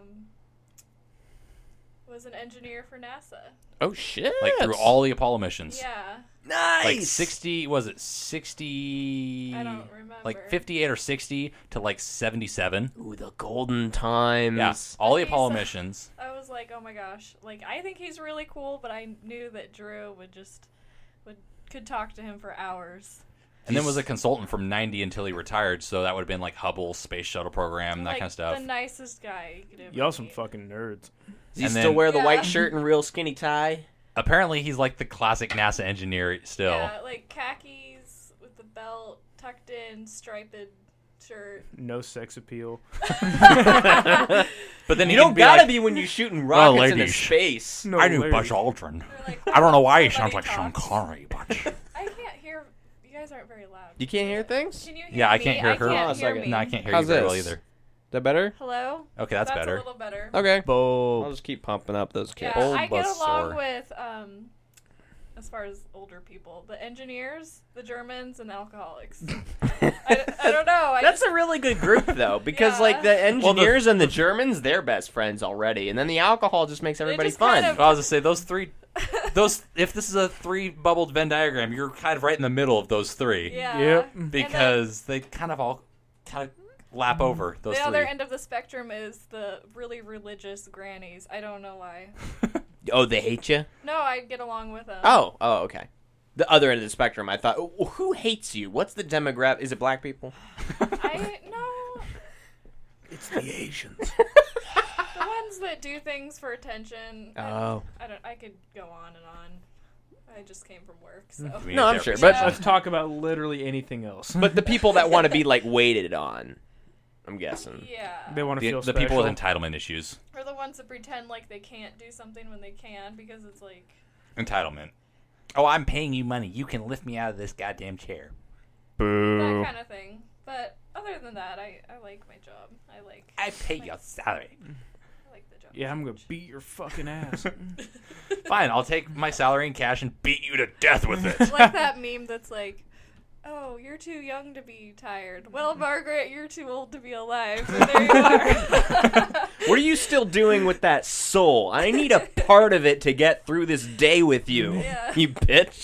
was an engineer for NASA. Oh shit! Like through all the Apollo missions. Yeah. nice. Like 60, was it 60? I don't remember. Like 58 or 60 to like 77. Ooh, the golden times. Yeah, all the Okay, Apollo so- missions. I was like, oh my gosh. Like, I think he's really cool, but I knew that Drew could talk to him for hours. And then was a consultant from 90 until he retired, so that would have been like Hubble Space Shuttle Program, that Like, kind of stuff. the nicest guy you could ever Y'all some meet. fucking nerds. Does he And still then- wear the Yeah. white shirt and real skinny tie? Apparently, he's like the classic NASA engineer still. Yeah, like khakis with the belt tucked in, striped shirt. No sex appeal. But then You he don't can be gotta like, be when you're shooting rockets into ladies. space. No I knew ladies. Buzz Aldrin. Or, like, I don't know why he somebody sounds like Sean talks. Connery, but I can't hear. You guys aren't very loud. You can't hear things? Can you hear yeah, I me? can't hear her. I Hold on can't a hear second. me. No, I can't hear How's you very well this? either. Is that better? Hello? Okay, that's better. a little better. Okay. Bo. I'll just keep pumping up those kids. Yeah, I get along Bulbasaur. with, as far as older people, the engineers, the Germans, and the alcoholics. I don't know. That's a really good group, though, because Yeah. like the engineers and the Germans, they're best friends already, and then the alcohol just makes everybody just fun. kind of- Well, I was gonna say if this is a three bubbled Venn diagram, you're kind of right in the middle of those three. Yeah. Yep. Because they kind of all kind of lap over those The three. other end of the spectrum is the really religious grannies. I don't know why. Oh, they hate you? No, I get along with them. Oh, okay. The other end of the spectrum, I thought, who hates you? What's the demographic? Is it black people? I no. It's the Asians. The ones that do things for attention. Oh. I could go on and on. I just came from work, so. We No, need I'm their sure, perspective. but- Let's talk about literally anything else. But the people that want to be like waited on, I'm guessing. Yeah. They want to the feel the special. people with entitlement issues. Or the ones that pretend like they can't do something when they can because it's like. Entitlement. Oh, I'm paying you money. You can lift me out of this goddamn chair. That kind of thing. But other than that, I like my job. I pay your salary. I like the job. Yeah, I'm gonna beat your fucking ass. Fine, I'll take my salary in cash and beat you to death with it. Like that meme that's like, oh, you're too young to be tired. Well, Margaret, you're too old to be alive. So there you are. What are you still doing with that soul? I need a part of it to get through this day with you, Yeah. you bitch.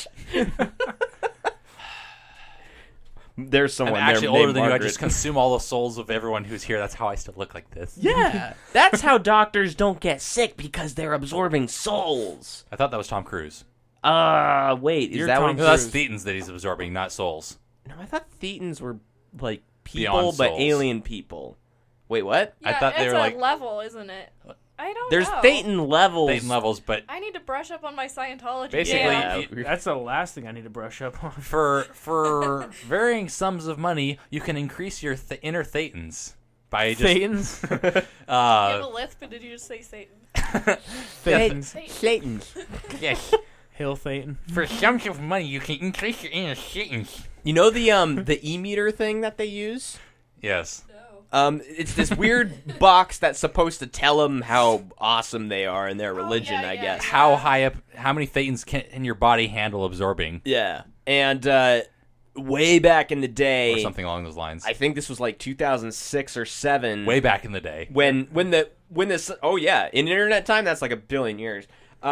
There's I'm someone actually there older named than you. I Margaret. just consume all the souls of everyone who's here. That's how I still look like this. Yeah, that's how doctors don't get sick, because they're absorbing souls. I thought that was Tom Cruise. Wait, is You're that what? Tom No, that's Cruise. Thetans that he's absorbing, not souls. No, I thought Thetans were like people, Beyond but souls. alien people. Wait, what? Yeah, I thought they it's were a like- level, isn't it? I don't There's know. Thetan levels. Thetan levels, but I need to brush up on my Scientology. Basically, Yeah. you- That's the last thing I need to brush up on. for varying sums of money, you can increase your inner Thetans by just Thetans. You have a lisp, but did you just say Satan? Thetans. Satans. Yes. Hill Thetan. For sums of money, you can increase your inner Satans. You know the e-meter thing that they use? Yes. It's this weird box that's supposed to tell them how awesome they are in their religion, yeah, I yeah, guess. yeah. How high up? How many Thetans can your body handle absorbing, Yeah. And way back in the day, or something along those lines? I think this was like 2006 or 7. Way back in the day. when this in internet time, that's like a billion years.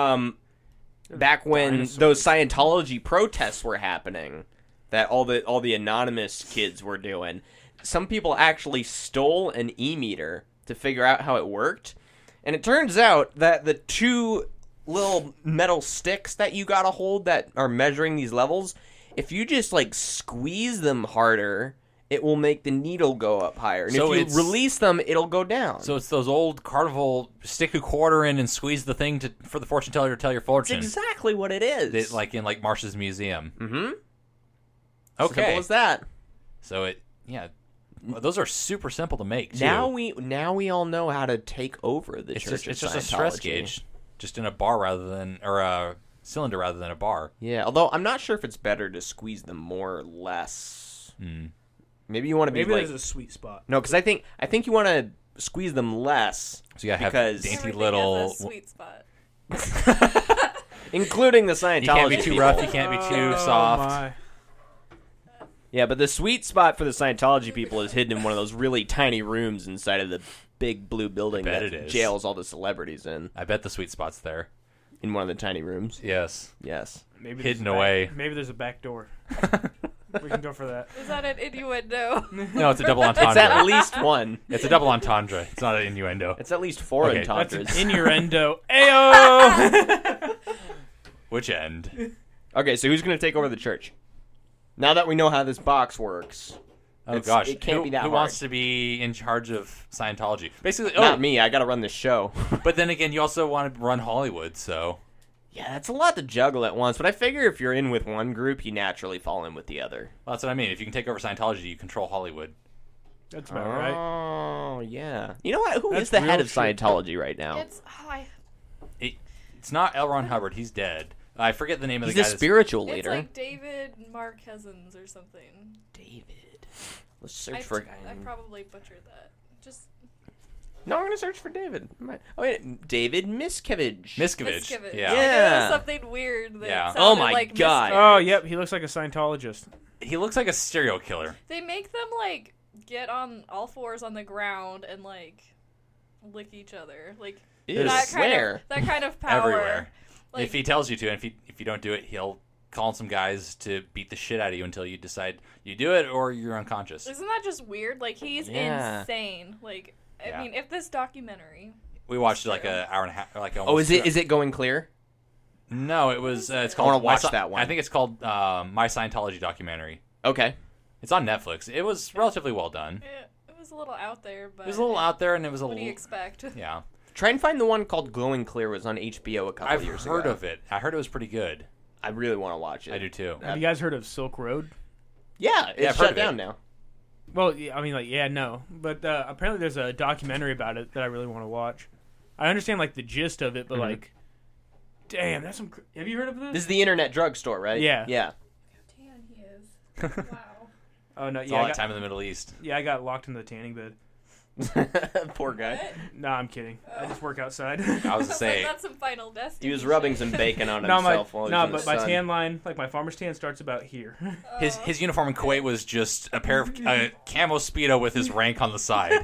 Back when Dinosaurs. those Scientology protests were happening, that all the anonymous kids were doing, some people actually stole an e-meter to figure out how it worked, and it turns out that the two little metal sticks that you gotta hold that are measuring these levels, if you just like squeeze them harder, it will make the needle go up higher, and So if you it's- release them, it'll go down. So it's those old carnival stick a quarter in and squeeze the thing for the fortune teller to tell your That's fortune. exactly what it is. Like in Marsh's museum. Mm-hmm. Okay. Simple as that. So well, those are super simple to make too. Now we all know how to take over the it's Church just of a stress Scientology. gauge, just in a bar rather than or a cylinder rather than a bar. Yeah, although I'm not sure if it's better to squeeze them more or less. Hmm. Maybe you want to be Maybe like there's a sweet spot. no, because I think you want to squeeze them less, So you gotta have because dainty Everything little. has a sweet spot. including the Scientology. You can't be too people. rough. You can't be too soft. My. Yeah, but the sweet spot for the Scientology people is hidden in one of those really tiny rooms inside of the big blue building bet that it is. jails all the celebrities in I bet the sweet spot's there. in one of the tiny rooms. Yes. Yes. Maybe Hidden there's a back- away. Maybe there's a back door. We can go for that. Is that an innuendo? No, it's a double entendre. It's at least one. It's a double entendre. It's not an innuendo. It's at least 4 Okay, That's entendres. an innuendo. Ayo! Which end? Okay, so who's going to take over the church? Now that we know how this box works. Oh gosh, it can't who, be that who hard. wants to be in charge of Scientology? Basically, Not me, I got to run this show. But then again, you also want to run Hollywood, so Yeah, that's a lot to juggle at once, but I figure if you're in with one group, you naturally fall in with the other. well, that's what I mean. If you can take over Scientology, you control Hollywood. That's about right. Oh, yeah. You know what? Who is That's the real head of shit. Scientology right now? It's It's not L. Ron Hubbard. He's dead. I forget the name of He's the the guy. that's- spiritual it's leader. like David Marquezens or something. David. Let's search for a guy. I probably butchered that. Just No, I'm going to search for David. Oh, wait. David Miscavige. Miscavige. Miscavige. Yeah. I knew it Yeah. was something weird that Yeah. sounded Oh my like God. Oh, yep. He looks like a Scientologist. He looks like a serial killer. They make them like get on all fours on the ground and like lick each other, like Ew, that kind where? of that kind of power. Everywhere. Like, If he tells you to, and if you don't do it, he'll call some guys to beat the shit out of you until you decide you do it or you're unconscious. isn't that just weird? Like he's Yeah. insane. Like I Yeah. mean, if this documentary, We watched True. like an hour and a half. Like Oh, almost is it going clear? No, it was. It's I called. wanna watch My Sci- that one. I think it's called My Scientology Documentary. Okay. It's on Netflix. It was relatively well done. it was a little out there, but It was a little out there, and it was a What do you little. expect? Yeah, Try and find the one called Glowing Clear. It was on HBO a couple I've years heard ago. of it. I heard it was pretty good. I really want to watch it. I do too. Have you guys heard of Silk Road? Yeah, it's Yeah, I've heard shut of it. down now. Well, yeah, I mean, like, yeah, no. But apparently there's a documentary about it that I really want to watch. I understand, like, the gist of it, but, like, damn, that's some... Have you heard of this? This is the internet drugstore, right? Yeah. Yeah. Tan he is. Wow. Oh, no, It's yeah, all I that got, time in the Middle East. yeah, I got locked in the tanning bed. Poor guy. Nah, I'm kidding. I just work outside. I was to Like, say. that's some Final Destiny. He was rubbing shit. some bacon on No, himself while he was in but the my sun. tan line, like my farmer's tan, starts about here. His uniform in Kuwait was just a pair of camo Speedo with his rank on the side.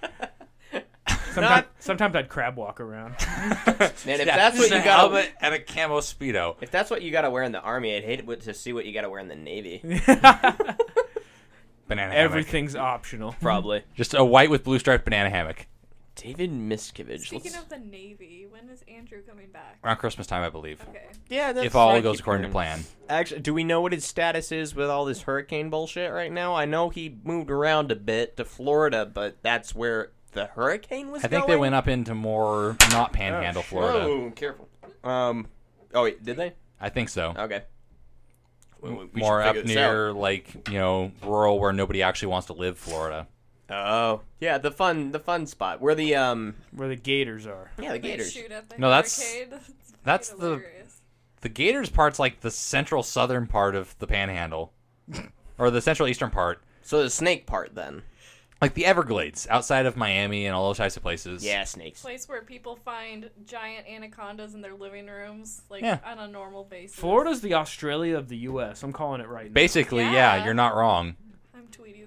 Sometimes I'd crab walk around. Man, if Yeah, that's what just you a got, helmet and a camo Speedo. if that's what you got to wear in the army, I'd hate it to see what you got to wear in the navy. Banana hammock. Everything's optional. Probably. Just a white with blue striped banana hammock. David Miscavige. Speaking of the Navy, when is Andrew coming back? Around Christmas time, I believe. Okay. yeah, that's If all what I goes keep according to hearing. plan. Actually, do we know what his status is with all this hurricane bullshit right now? I know he moved around a bit to Florida, but that's where the hurricane was I think they went up into more not Panhandle, Florida. Oh, careful. Oh, wait, did they? I think so. Okay. We More should up figure this near, like, rural where nobody actually wants to live, Florida. Oh, yeah, the fun spot where the Where the gators are. yeah, the They gators. shoot at the No, that's- arcade. It's that's fucking the- hilarious. The Gators part's like the central southern part of the Panhandle, or the central eastern part, So the snake part then. like the Everglades outside of Miami and all those types of places. Yeah, snakes. Place where people find giant anacondas in their living rooms, like Yeah. on a normal basis. Florida's the Australia of the U.S. I'm calling it right now. Basically, yeah, Yeah. you're not wrong. I'm tweeting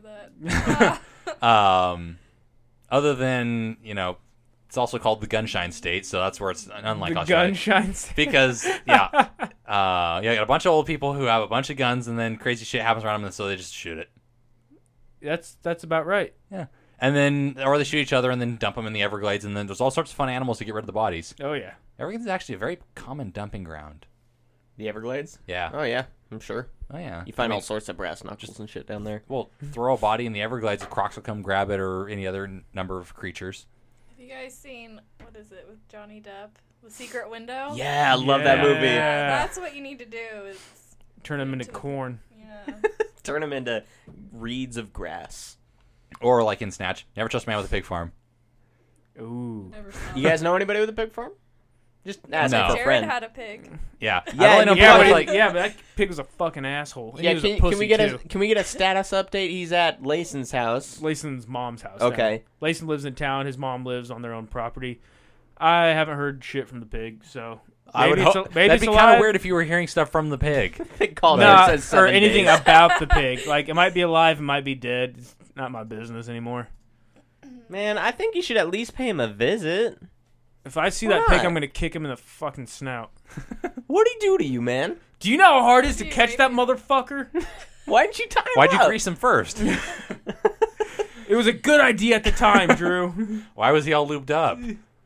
that. Other than it's also called the Gunshine State, so that's where it's unlike the Australia. gunshine state. Because you got a bunch of old people who have a bunch of guns, and then crazy shit happens around them, and so they just shoot it. That's about right. Yeah, and then or they shoot each other and then dump them in the Everglades, and then there's all sorts of fun animals to get rid of the bodies. Oh yeah. Everglades is actually a very common dumping ground. The Everglades? Yeah. Oh yeah, I'm sure. Oh yeah. You find I mean, all sorts of brass knuckles and shit down there. Well, throw a body in the Everglades, the crocs will come grab it, or any other number of creatures. Have you guys seen, what is it, with Johnny Depp? The Secret Window? Yeah, I love that movie. Yeah. That's what you need to do is, Turn them into corn. yeah. Turn them into reeds of grass. Or like in Snatch, never trust a man with a pig farm. Ooh. Never saw You guys know anybody with a pig farm? Just ask No. for a Jared friend. had a pig. Yeah. Yeah, I only know Yeah, people but like that pig was a fucking asshole. And he Yeah, was a can we pussy, get too. can we get a status update? He's at Layson's house. Layson's mom's house. Okay. Now. Layson lives in town. His mom lives on their own property. I haven't heard shit from the pig, so I would maybe hope it's maybe that'd it's be kind of alive. weird if you were hearing stuff from the pig. They called Nah, it. It says or 7 anything days. about the pig. Like it might be alive, it might be dead. It's not my business anymore. Man, I think you should at least pay him a visit. If I see Why that pig, not? I'm gonna kick him in the fucking snout. What'd he do to you, man? Do you know how hard it is to Dude, catch that maybe- motherfucker? Why didn't you tie him Why'd you up? grease him first? It was a good idea at the time, Drew, Why was he all lubed up?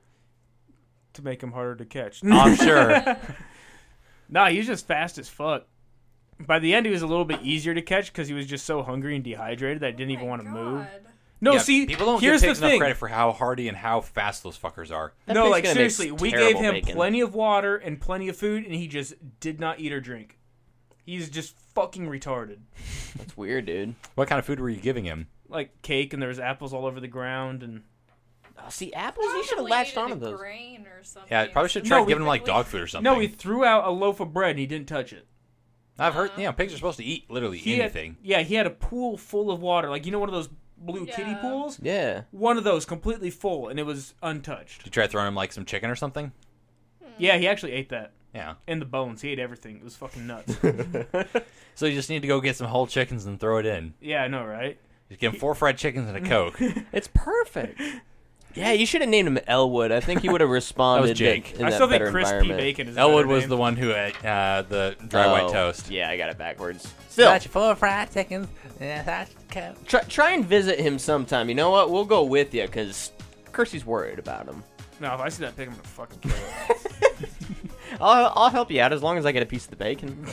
to make him harder to catch. I'm sure. Nah, he's just fast as fuck. By the end, he was a little bit easier to catch because he was just so hungry and dehydrated that I didn't even want to move. No, Yeah, see, people don't here's give the pigs enough thing. credit for how hardy and how fast those fuckers are. That No, pig's like gonna make seriously, we terrible gave him bacon. plenty of water and plenty of food, and he just did not eat or drink. He's just fucking retarded. That's weird, dude. What kind of food were you giving him? Like cake, and there was apples all over the ground, and Oh, see, apples, you should have latched onto those. Grain or something. Yeah, probably should No, try we- giving him like dog food or something. no, he threw out a loaf of bread and he didn't touch it. I've heard, pigs are supposed to eat literally He had, anything. he had a pool full of water, like one of those blue kiddie Yeah. pools. Yeah. One of those completely full, and it was untouched. Did you try throwing him like some chicken or something? Yeah, he actually ate that. Yeah. And the bones. He ate everything. It was fucking nuts. So you just need to go get some whole chickens and throw it in. Yeah, I know, right? Just give him 4 fried chickens and a Coke. It's perfect. Yeah, you should have named him Elwood. I think he would have responded. Jake. In I that still think better Crispy environment. Bacon is a Elwood better was name. the one who ate the dry white Oh, toast. Yeah, I got it backwards. Still, Got you 4 fried chickens and a Coke. try and visit him sometime. You know what? We'll go with you because Kirsty's worried about him. No, if I see that pig, I'm gonna fucking kill it. I'll help you out as long as I get a piece of the bacon.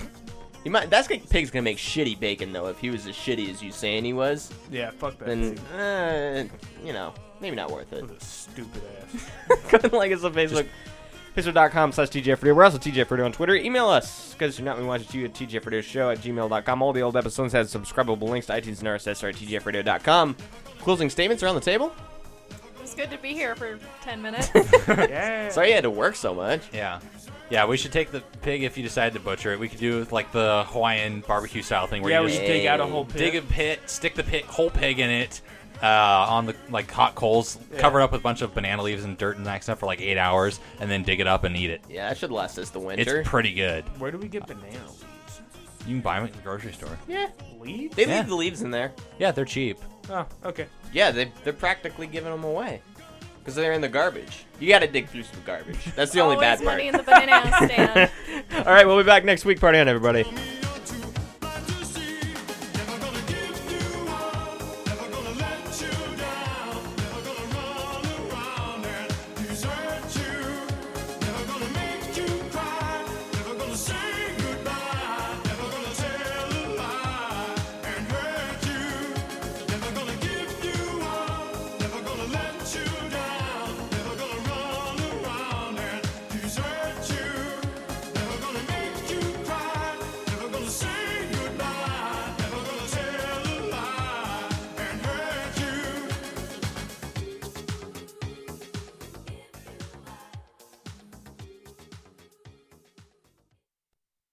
Pig's gonna make shitty bacon though. If he was as shitty as you saying he was, Yeah, fuck that then pig. maybe not worth it. What a stupid ass. Go and like us on Facebook. Facebook.com/TGFradio. We're also TGFradio on Twitter. Email us, because you're not, we want you at TGFradioshow@gmail.com. All the old episodes have subscribable links to iTunes and RSS or at TGFradio.com. Closing statements around the table? It was good to be here for 10 minutes. Yeah. Sorry you had to work so much. Yeah. Yeah, we should take the pig if you decide to butcher it. We could do like the Hawaiian barbecue style thing where Yeah, you we just should dig out a whole pit. dig a pit, stick the whole pig in it on the like hot coals, cover it up with a bunch of banana leaves and dirt and that stuff for like 8 hours, and then dig it up and eat it. Yeah, that should last us the winter. It's pretty good. Where do we get banana leaves? You can buy them at the grocery store. Yeah, Leaves? they Yeah. leave the leaves in there. Yeah, they're cheap. Oh, okay. Yeah, they're practically giving them away. Because they're in the garbage. You gotta dig through some garbage. That's the only Always bad part. money in the banana stand. All right, we'll be back next week. Party on, everybody.